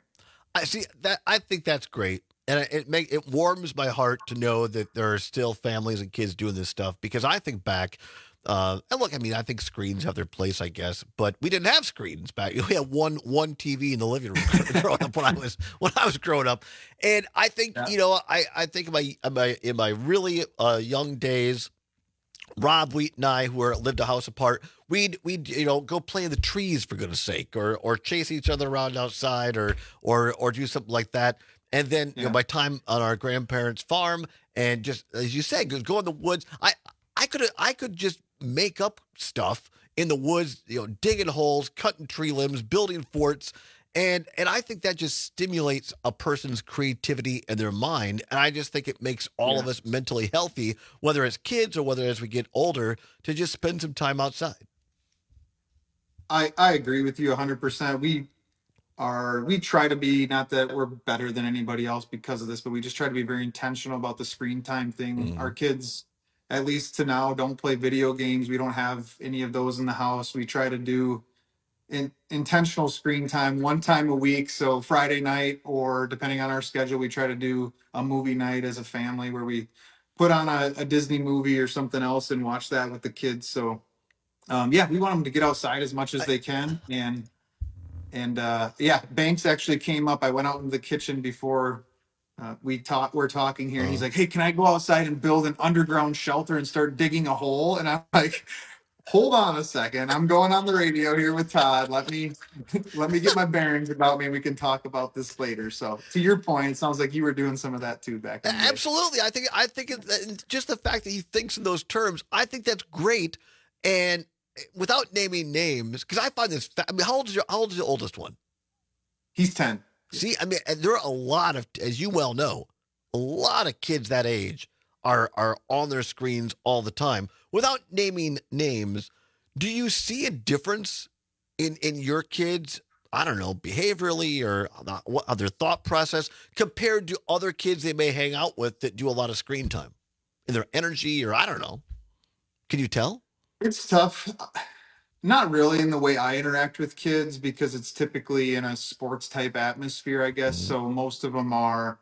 I think that's great. And it warms my heart to know that there are still families and kids doing this stuff, because I think back, and look, I mean, I think screens have their place, I guess, but we didn't have screens back. We had one TV in the living room growing up when I was growing up. And I think, I think in my really young days, Rob Wheat and I, who lived a house apart, we'd go play in the trees, for goodness sake, or chase each other around outside, or do something like that. And then my time on our grandparents' farm, and just as you said, go in the woods. I could just make up stuff in the woods, digging holes, cutting tree limbs, building forts. And I think that just stimulates a person's creativity and their mind. And I just think it makes all of us mentally healthy, whether as kids or whether as we get older, to just spend some time outside. I agree with you 100%. We try to be, not that we're better than anybody else because of this, but we just try to be very intentional about the screen time thing. Our kids, at least to now, don't play video games. We don't have any of those in the house. We try to do intentional screen time one time a week. So Friday night, or depending on our schedule, we try to do a movie night as a family where we put on a Disney movie or something else and watch that with the kids. So we want them to get outside as much as they can. And Banks actually came up. I went out in the kitchen before we're talking here, and he's like, "Hey, can I go outside and build an underground shelter and start digging a hole?" And I'm like, "Hold on a second. I'm going on the radio here with Todd. Let me get my bearings about me, and we can talk about this later." So to your point, it sounds like you were doing some of that too back in the day. Absolutely. I think just the fact that he thinks in those terms, I think that's great. And without naming names, because I find this, how old is the oldest one? He's 10. See, I mean, and there are a lot of, as you well know, a lot of kids that age are on their screens all the time. Without naming names, do you see a difference in your kids, I don't know, behaviorally or what their thought process compared to other kids they may hang out with that do a lot of screen time, in their energy, or I don't know? Can you tell? It's tough. Not really in the way I interact with kids, because it's typically in a sports type atmosphere, I guess. So most of them are,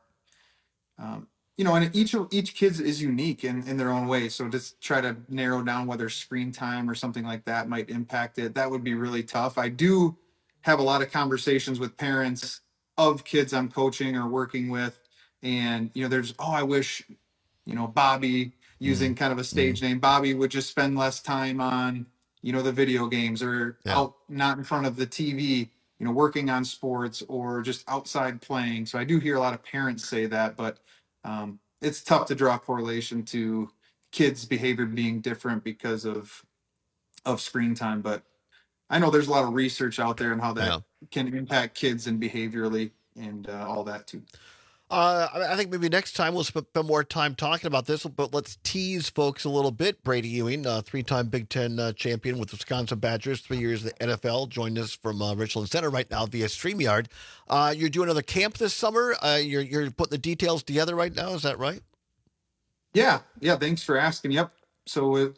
and each kid is unique in their own way. So just try to narrow down whether screen time or something like that might impact it. That would be really tough. I do have a lot of conversations with parents of kids I'm coaching or working with. And, there's, I wish, Bobby, using kind of a stage name, Bobby would just spend less time on, the video games, or out, not in front of the TV, working on sports, or just outside playing. So I do hear a lot of parents say that, but it's tough to draw a correlation to kids' behavior being different because of screen time. But I know there's a lot of research out there on how that can impact kids and behaviorally and all that too. I think maybe next time we'll spend more time talking about this, but let's tease folks a little bit. Brady Ewing, three-time Big Ten champion with Wisconsin Badgers, 3 years in the NFL, joined us from Richland Center right now via StreamYard. You're doing another camp this summer. You're putting the details together right now. Is that right? Yeah. Thanks for asking. Yep. So,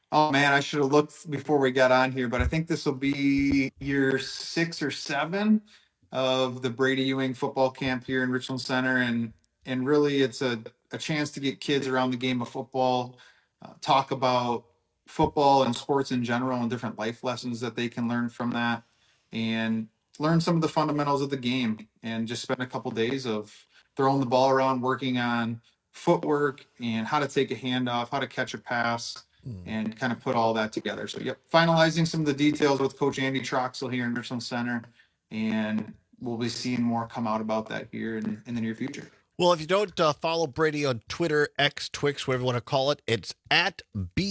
I should have looked before we got on here, but I think this will be year 6 or 7 of the Brady Ewing football camp here in Richland Center. And really it's a chance to get kids around the game of football, talk about football and sports in general and different life lessons that they can learn from that, and learn some of the fundamentals of the game, and just spend a couple days of throwing the ball around, working on footwork and how to take a handoff, how to catch a pass, and kind of put all that together. So finalizing some of the details with Coach Andy Troxel here in Richland Center, and we'll be seeing more come out about that here in the near future. Well, if you don't follow Brady on Twitter, X, Twix, whatever you want to call it, it's at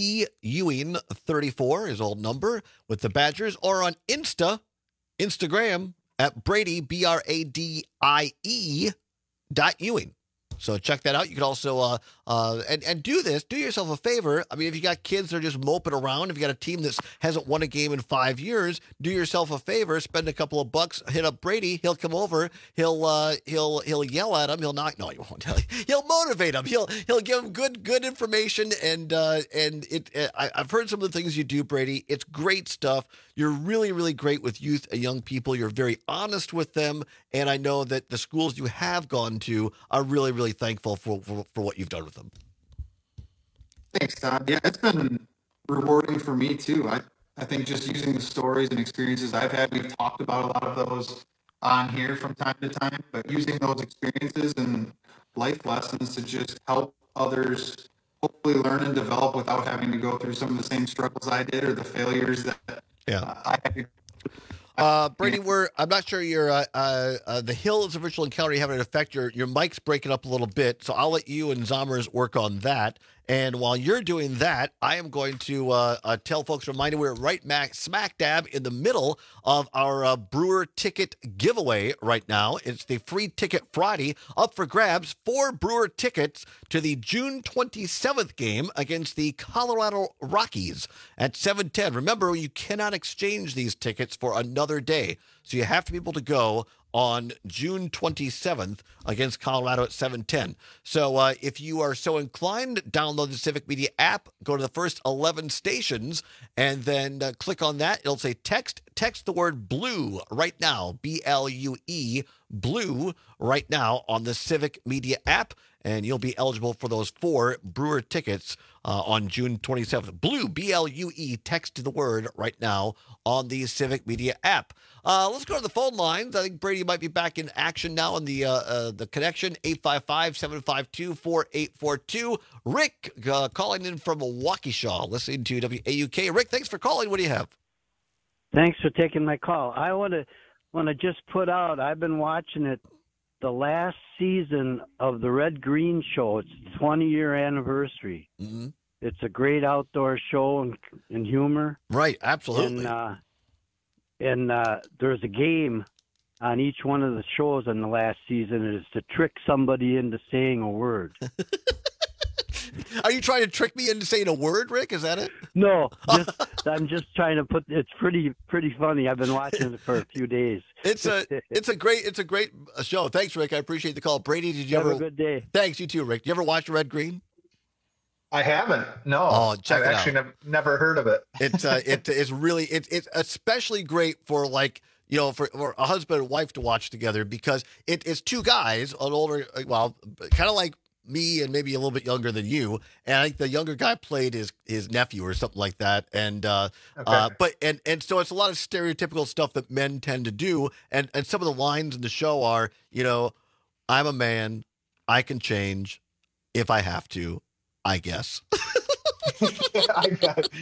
BEwing34, his old number, with the Badgers, or on Instagram at Brady, BRADIE.Ewing. So check that out. You can also And do this. Do yourself a favor. I mean, if you got kids that are just moping around, if you got a team that hasn't won a game in 5 years, do yourself a favor. Spend a couple of bucks. Hit up Brady. He'll come over. He'll yell at him. He'll not. No, he won't. He'll motivate him. He'll give him good information. And I've heard some of the things you do, Brady. It's great stuff. You're really, really great with youth and young people. You're very honest with them. And I know that the schools you have gone to are really, really thankful for what you've done with them. Thanks, Todd. Yeah, it's been rewarding for me too. I think just using the stories and experiences I've had, we've talked about a lot of those on here from time to time, but using those experiences and life lessons to just help others hopefully learn and develop without having to go through some of the same struggles I did or the failures that I had to. Brady, I'm not sure the Hills of Virtual Encounter having an effect. Your mic's breaking up a little bit, so I'll let you and Zommers work on that. And while you're doing that, I am going to tell folks, remind you, we're right smack dab in the middle of our Brewer ticket giveaway right now. It's the Free Ticket Friday, up for grabs. 4 Brewer tickets to the June 27th game against the Colorado Rockies at 7:10. Remember, you cannot exchange these tickets for another day, so you have to be able to go on June 27th against Colorado at 7:10. So if you are so inclined, download the Civic Media app, go to the first 11 stations, and then click on that. It'll say text the word BLUE right now, BLUE, BLUE right now on the Civic Media app, and you'll be eligible for those 4 Brewer tickets on June 27th. BLUE, BLUE, text the word right now on the Civic Media app. Let's go to the phone lines. I think Brady might be back in action now on the connection, 855-752-4842. Rick calling in from Waukesha, listening to WAUK. Rick, thanks for calling. What do you have? Thanks for taking my call. I want to just put out, I've been watching it, the last season of the Red Green Show. It's the 20-year anniversary. Mm-hmm. It's a great outdoor show and humor. Right, absolutely. And there's a game on each one of the shows in the last season. It is to trick somebody into saying a word. Are you trying to trick me into saying a word, Rick? Is that it? No, I'm just trying to put. It's pretty funny. I've been watching it for a few days. It's a great show. Thanks, Rick. I appreciate the call. Brady, did you ever have a good day? Thanks, you too, Rick. Did you ever watch Red Green? I haven't. No. Oh, check it out. I've actually never heard of it. It's really especially great for for a husband and wife to watch together, because it's 2 guys, an older, well, kind of like me and maybe a little bit younger than you, and I think the younger guy played his nephew or something like that, and so it's a lot of stereotypical stuff that men tend to do, and some of the lines in the show are, I'm a man, I can change if I have to, I guess. I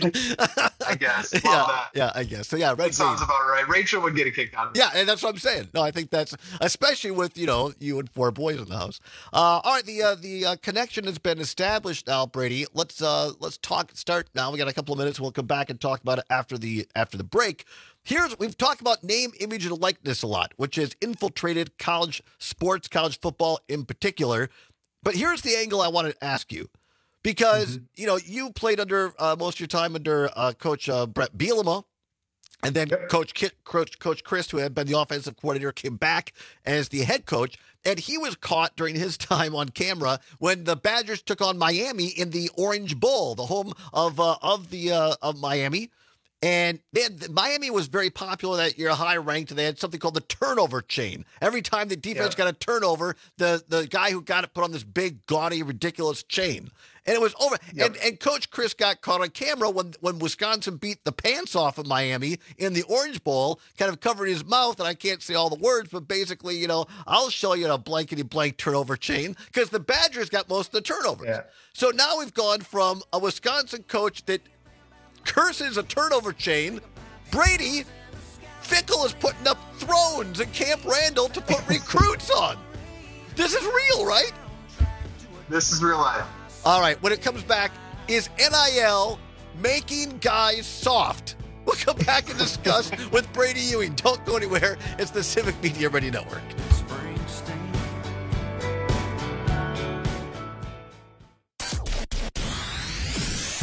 guess. Yeah, I guess. So yeah, that sounds about right. Rachel would get a kick out of it. Yeah, and that's what I'm saying. No, I think that's, especially with you and 4 boys in the house. All right, the connection has been established now, Brady. Let's start now. We got a couple of minutes. We'll come back and talk about it after the break. We've talked about name, image, and likeness a lot, which has infiltrated college sports, college football in particular. But here's the angle I wanted to ask you. Because, you played under most of your time under Coach Brett Bielema, and then Coach Chris, who had been the offensive coordinator, came back as the head coach, and he was caught during his time on camera when the Badgers took on Miami in the Orange Bowl, the home of Miami. And Miami was very popular that year, high ranked, and they had something called the turnover chain. Every time the defense got a turnover, the guy who got it put on this big, gaudy, ridiculous chain. And it was over. Yep. And Coach Chris got caught on camera when Wisconsin beat the pants off of Miami in the Orange Bowl, kind of covered his mouth, and I can't say all the words, but basically, I'll show you a blankety-blank turnover chain, because the Badgers got most of the turnovers. Yeah. So now we've gone from a Wisconsin coach that curses a turnover chain. Brady Fickle is putting up thrones at Camp Randall to put recruits on. This is real, right? This is real life. All right, when it comes back, is NIL making guys soft? We'll come back and discuss with Brady Ewing. Don't go anywhere. It's the Civic Media Radio Network.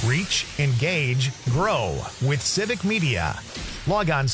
Reach, engage, grow with Civic Media. Log on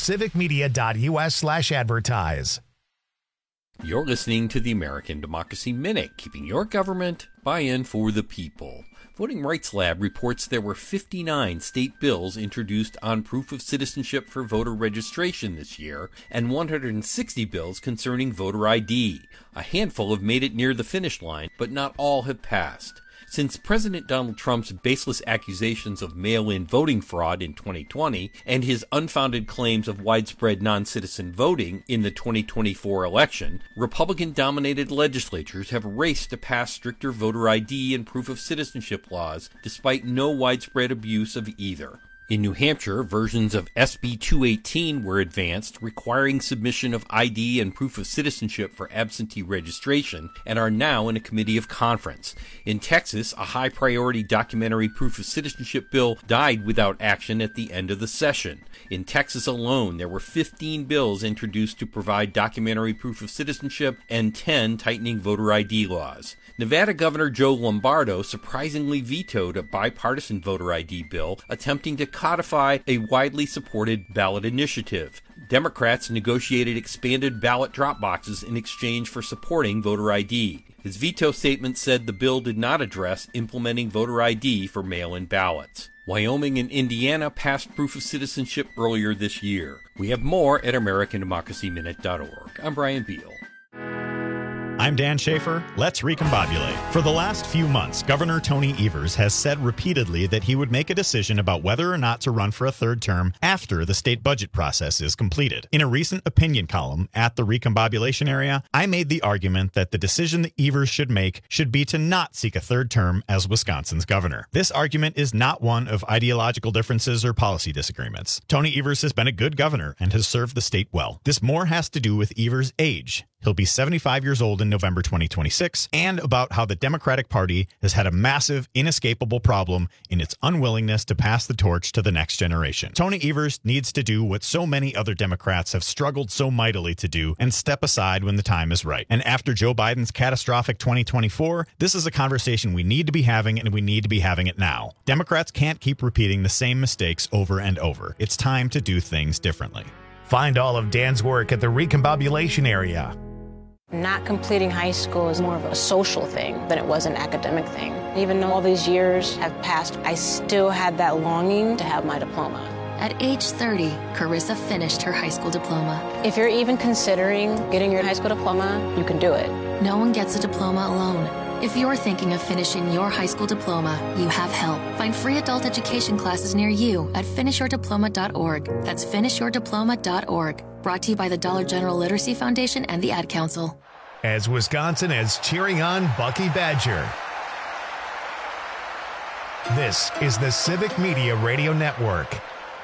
civicmedia.us/advertise. You're listening to the American Democracy Minute, keeping your government buy-in for the people. Voting Rights Lab reports there were 59 state bills introduced on proof of citizenship for voter registration this year, and 160 bills concerning voter ID. A handful have made it near the finish line, but not all have passed. Since President Donald Trump's baseless accusations of mail-in voting fraud in 2020 and his unfounded claims of widespread non-citizen voting in the 2024 election, Republican-dominated legislatures have raced to pass stricter voter ID and proof of citizenship laws, despite no widespread abuse of either. In New Hampshire, versions of SB 218 were advanced, requiring submission of ID and proof of citizenship for absentee registration, and are now in a committee of conference. In Texas, a high-priority documentary proof of citizenship bill died without action at the end of the session. In Texas alone, there were 15 bills introduced to provide documentary proof of citizenship and 10 tightening voter ID laws. Nevada Governor Joe Lombardo surprisingly vetoed a bipartisan voter ID bill attempting to codify a widely supported ballot initiative. Democrats negotiated expanded ballot drop boxes in exchange for supporting voter ID. His veto statement said the bill did not address implementing voter ID for mail-in ballots. Wyoming and Indiana passed proof of citizenship earlier this year. We have more at AmericanDemocracyMinute.org. I'm Brian Beal. I'm Dan Schaefer. Let's recombobulate. For the last few months, Governor Tony Evers has said repeatedly that he would make a decision about whether or not to run for a third term after the state budget process is completed. In a recent opinion column at the Recombobulation Area, I made the argument that the decision that Evers should make should be to not seek a third term as Wisconsin's governor. This argument is not one of ideological differences or policy disagreements. Tony Evers has been a good governor and has served the state well. This more has to do with Evers' age. He'll be 75 years old in November 2026, and about how the Democratic Party has had a massive, inescapable problem in its unwillingness to pass the torch to the next generation. Tony Evers needs to do what so many other Democrats have struggled so mightily to do and step aside when the time is right. And after Joe Biden's catastrophic 2024, this is a conversation we need to be having, and we need to be having it now. Democrats can't keep repeating the same mistakes over and over. It's time to do things differently. Find all of Dan's work at the Recombobulation Area. Not completing high school is more of a social thing than it was an academic thing. Even though all these years have passed, I still had that longing to have my diploma. At age 30, Carissa finished her high school diploma. If you're even considering getting your high school diploma, you can do it. No one gets a diploma alone. If you're thinking of finishing your high school diploma, you have help. Find free adult education classes near you at finishyourdiploma.org. That's finishyourdiploma.org. Brought to you by the Dollar General Literacy Foundation and the Ad Council. As Wisconsin is cheering on Bucky Badger. This is the Civic Media Radio Network.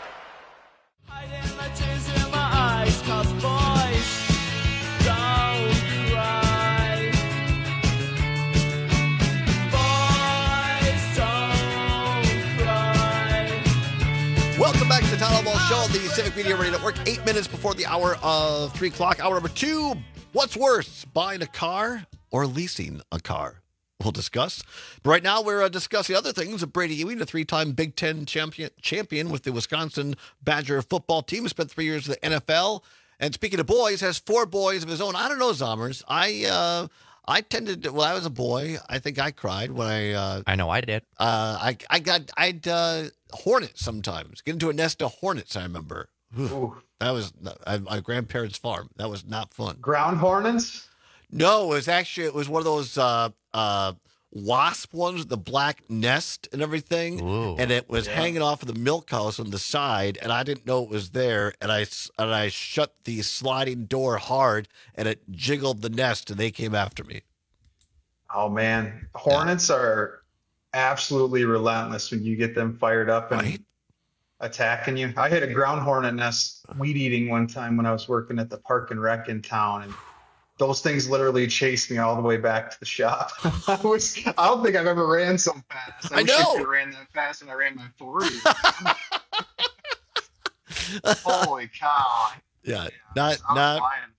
Welcome back to the Town Hall Show on the Civic Media Radio Network. 8 minutes before the hour of 3 o'clock. Hour number 2. What's worse, buying a car or leasing a car? We'll discuss. But right now, we're discussing other things. Brady Ewing, a 3-time Big Ten champion with the Wisconsin Badger football team, spent 3 years in the NFL. And speaking of boys, has 4 boys of his own. I don't know, Zommers. I tended to, when I was a boy, I think I cried when I know I did. I'd hornets sometimes. Get into a nest of hornets, I remember. That was my grandparents' farm. That was not fun. Ground hornets? No, it was one of those wasp ones with the black nest and everything. Ooh. And it was hanging off of the milk house on the side, and I didn't know it was there. And I shut the sliding door hard, and it jiggled the nest, and they came after me. Oh man, hornets are absolutely relentless when you get them fired up and attacking you. I hit a ground hornet nest weed eating one time when I was working at the Park and Rec in town, and those things literally chased me all the way back to the shop. I don't think I've ever ran so fast. I wish I could have ran that fast when I ran my 40. Holy cow. Yeah,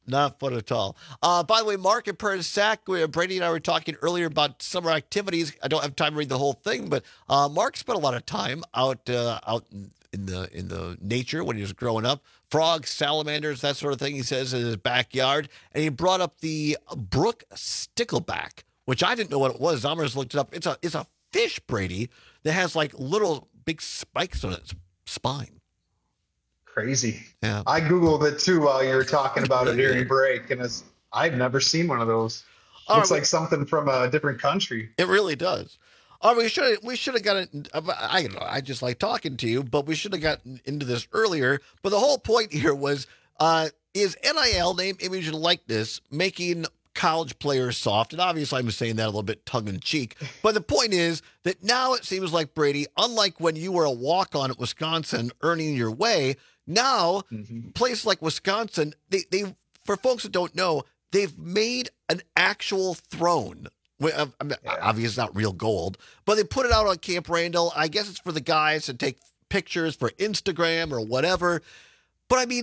Not fun at all. By the way, Mark and Prairie Sac, Brady and I were talking earlier about summer activities. I don't have time to read the whole thing, but Mark spent a lot of time out in the nature when he was growing up. Frogs, salamanders, that sort of thing, he says, in his backyard. And he brought up the brook stickleback, which I didn't know what it was. Zomers looked it up. It's a fish, Brady, that has like little big spikes on its spine. Crazy. Yeah. I Googled it too while you were talking about it during break, and I've never seen one of those. Looks like something from a different country. It really does. We should have gotten. I don't know. I just like talking to you, but we should have gotten into this earlier. But the whole point here was: is NIL, name, image, and likeness, making college players soft? And obviously, I'm saying that a little bit tongue in cheek. But the point is that now it seems like, Brady, unlike when you were a walk-on at Wisconsin earning your way, now places like Wisconsin, they for folks that don't know, they've made an actual throne. Obviously, it's not real gold, but they put it out on Camp Randall. I guess it's for the guys to take pictures for Instagram or whatever. But I mean,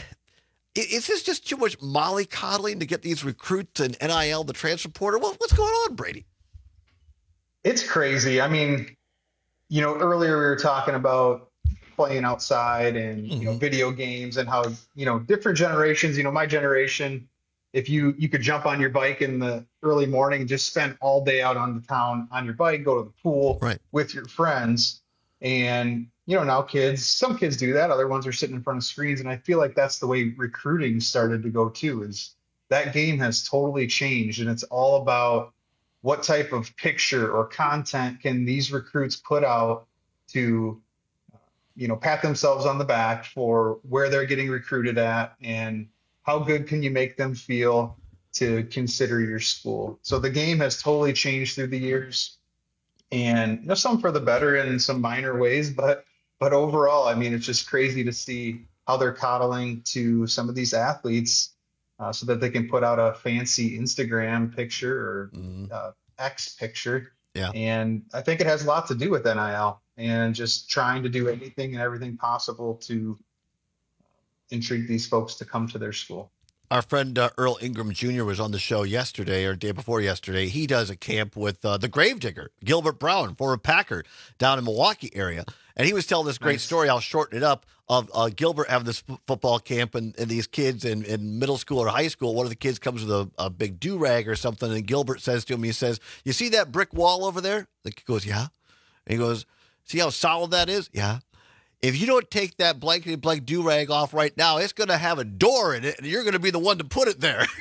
is this just too much mollycoddling to get these recruits and NIL, the transfer portal? What's going on, Brady? It's crazy. I mean, earlier we were talking about playing outside and, video games and how, different generations, my generation, if you could jump on your bike in the early morning and just spend all day out on the town on your bike, go to the pool with your friends. And, now some kids do that. Other ones are sitting in front of screens. And I feel like that's the way recruiting started to go too, is that game has totally changed. And it's all about what type of picture or content can these recruits put out to, pat themselves on the back for where they're getting recruited at, and how good can you make them feel to consider your school? So the game has totally changed through the years, and some for the better in some minor ways, but overall, I mean, it's just crazy to see how they're coddling to some of these athletes so that they can put out a fancy Instagram picture or X picture. Yeah. And I think it has a lot to do with NIL and just trying to do anything and everything possible to intrigue these folks to come to their school. Our friend Earl Ingram Jr. was on the show yesterday or day before yesterday. He does a camp with the Gravedigger, Gilbert Brown, former Packer down in Milwaukee area. And he was telling this great story, I'll shorten it up, of Gilbert having this football camp and these kids in middle school or high school. One of the kids comes with a big do-rag or something, and Gilbert says to him, he says, "You see that brick wall over there?" The kid goes, "Yeah." And he goes, "See how solid that is?" "Yeah." "If you don't take that blankety blank do-rag off right now, it's going to have a door in it, and you're going to be the one to put it there."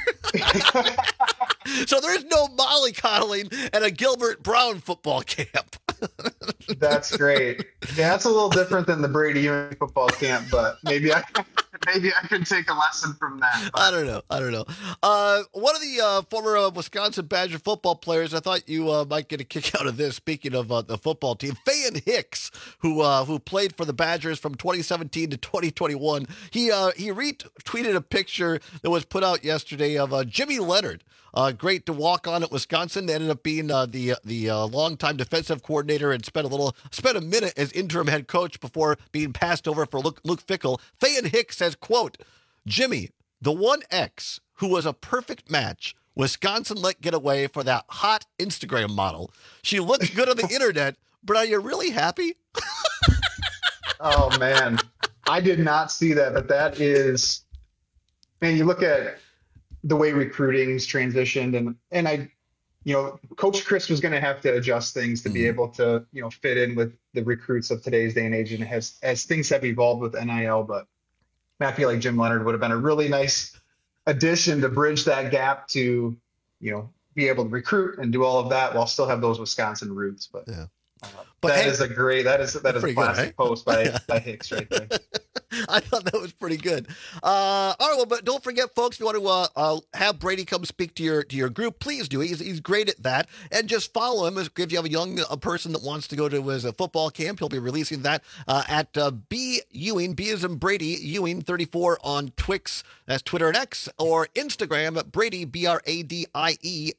So there's no mollycoddling at a Gilbert Brown football camp. That's great. Yeah, that's a little different than the Brady Ewing football camp, but maybe I can take a lesson from that. I don't know. One of the former Wisconsin Badger football players, I thought you might get a kick out of this. Speaking of the football team, Fayan Hicks, who played for the Badgers from 2017 to 2021, he retweeted a picture that was put out yesterday of Jimmy Leonard. Great to walk on at Wisconsin. Ended up being the longtime defensive coordinator and spent a minute as interim head coach before being passed over for Luke Fickell. Fayan Hicks says, quote, "Jimmy, the one X who was a perfect match. Wisconsin let get away for that hot Instagram model. She looks good on the internet, but are you really happy?" Oh, man. I did not see that, but that is, man, you look at the way recruiting's transitioned and I, Coach Chris was going to have to adjust things to be able to, fit in with the recruits of today's day and age. And as things have evolved with NIL, but I feel like Jim Leonard would have been a really nice addition to bridge that gap to, be able to recruit and do all of that while still have those Wisconsin roots. But yeah. But that is a classic post by Hicks right there. I thought that was pretty good. All right, well, but don't forget, folks, if you want to have Brady come speak to your group, please do. He's great at that. And just follow him. If you have a young person that wants to go to his football camp, he'll be releasing that at B Ewing, B as in Brady, Ewing 34 on Twix, that's Twitter and X, or Instagram at Brady,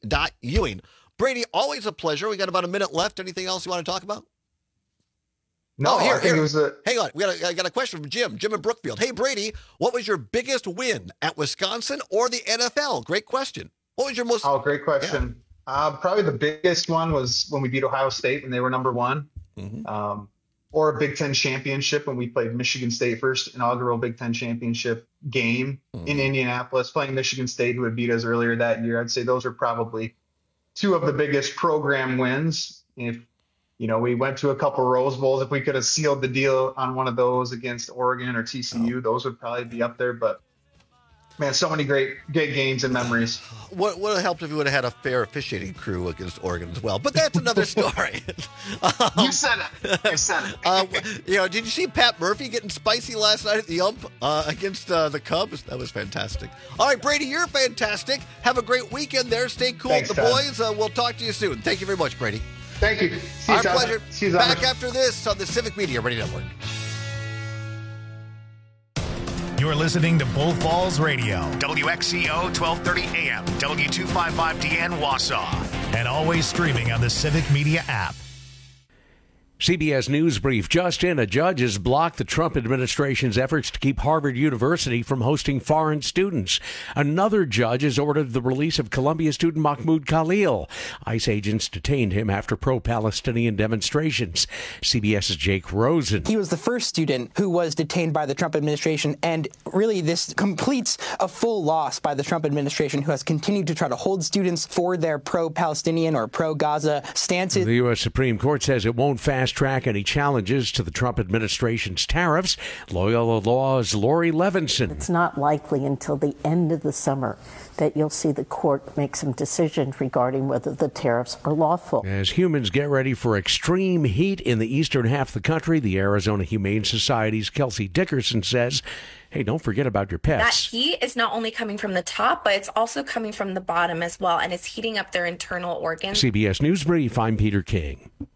BRADIE.Ewing. Brady, always a pleasure. We got about a minute left. Anything else you want to talk about? No, I think it was Hang on. I got a question from Jim. Jim in Brookfield. Hey, Brady, what was your biggest win at Wisconsin or the NFL? Great question. What was your most... Oh, great question. Yeah. Probably the biggest one was when we beat Ohio State when they were number one. Mm-hmm. Or a Big Ten championship when we played Michigan State, first inaugural Big Ten championship game in Indianapolis, playing Michigan State, who had beat us earlier that year. I'd say those are probably two of the biggest program wins. If we went to a couple Rose Bowls, if we could have sealed the deal on one of those against Oregon or TCU, those would probably be up there. But man, so many great games and memories. What would have helped if we would have had a fair officiating crew against Oregon as well? But that's another story. You said it. Did you see Pat Murphy getting spicy last night at the ump against the Cubs? That was fantastic. All right, Brady, you're fantastic. Have a great weekend there. Stay cool with the boys. We'll talk to you soon. Thank you very much, Brady. Thank you. See you, Our Tom. pleasure. See you, Back after this on the Civic Media Radio Network. You're listening to Bull Falls Radio, WXCO 1230 AM, W255DN Wausau, and always streaming on the Civic Media app. CBS News Brief. Just in, a judge has blocked the Trump administration's efforts to keep Harvard University from hosting foreign students. Another judge has ordered the release of Columbia student Mahmoud Khalil. ICE agents detained him after pro-Palestinian demonstrations. CBS's Jake Rosen. He was the first student who was detained by the Trump administration, and really this completes a full loss by the Trump administration, who has continued to try to hold students for their pro-Palestinian or pro-Gaza stances. The U.S. Supreme Court says it won't fast-track any challenges to the Trump administration's tariffs. Loyola Law's Lori Levinson. It's not likely until the end of the summer that you'll see the court make some decisions regarding whether the tariffs are lawful. As humans get ready for extreme heat in the eastern half of the country, the Arizona Humane Society's Kelsey Dickerson says, hey, don't forget about your pets. That heat is not only coming from the top, but it's also coming from the bottom as well, and it's heating up their internal organs. CBS News Brief, I'm Peter King.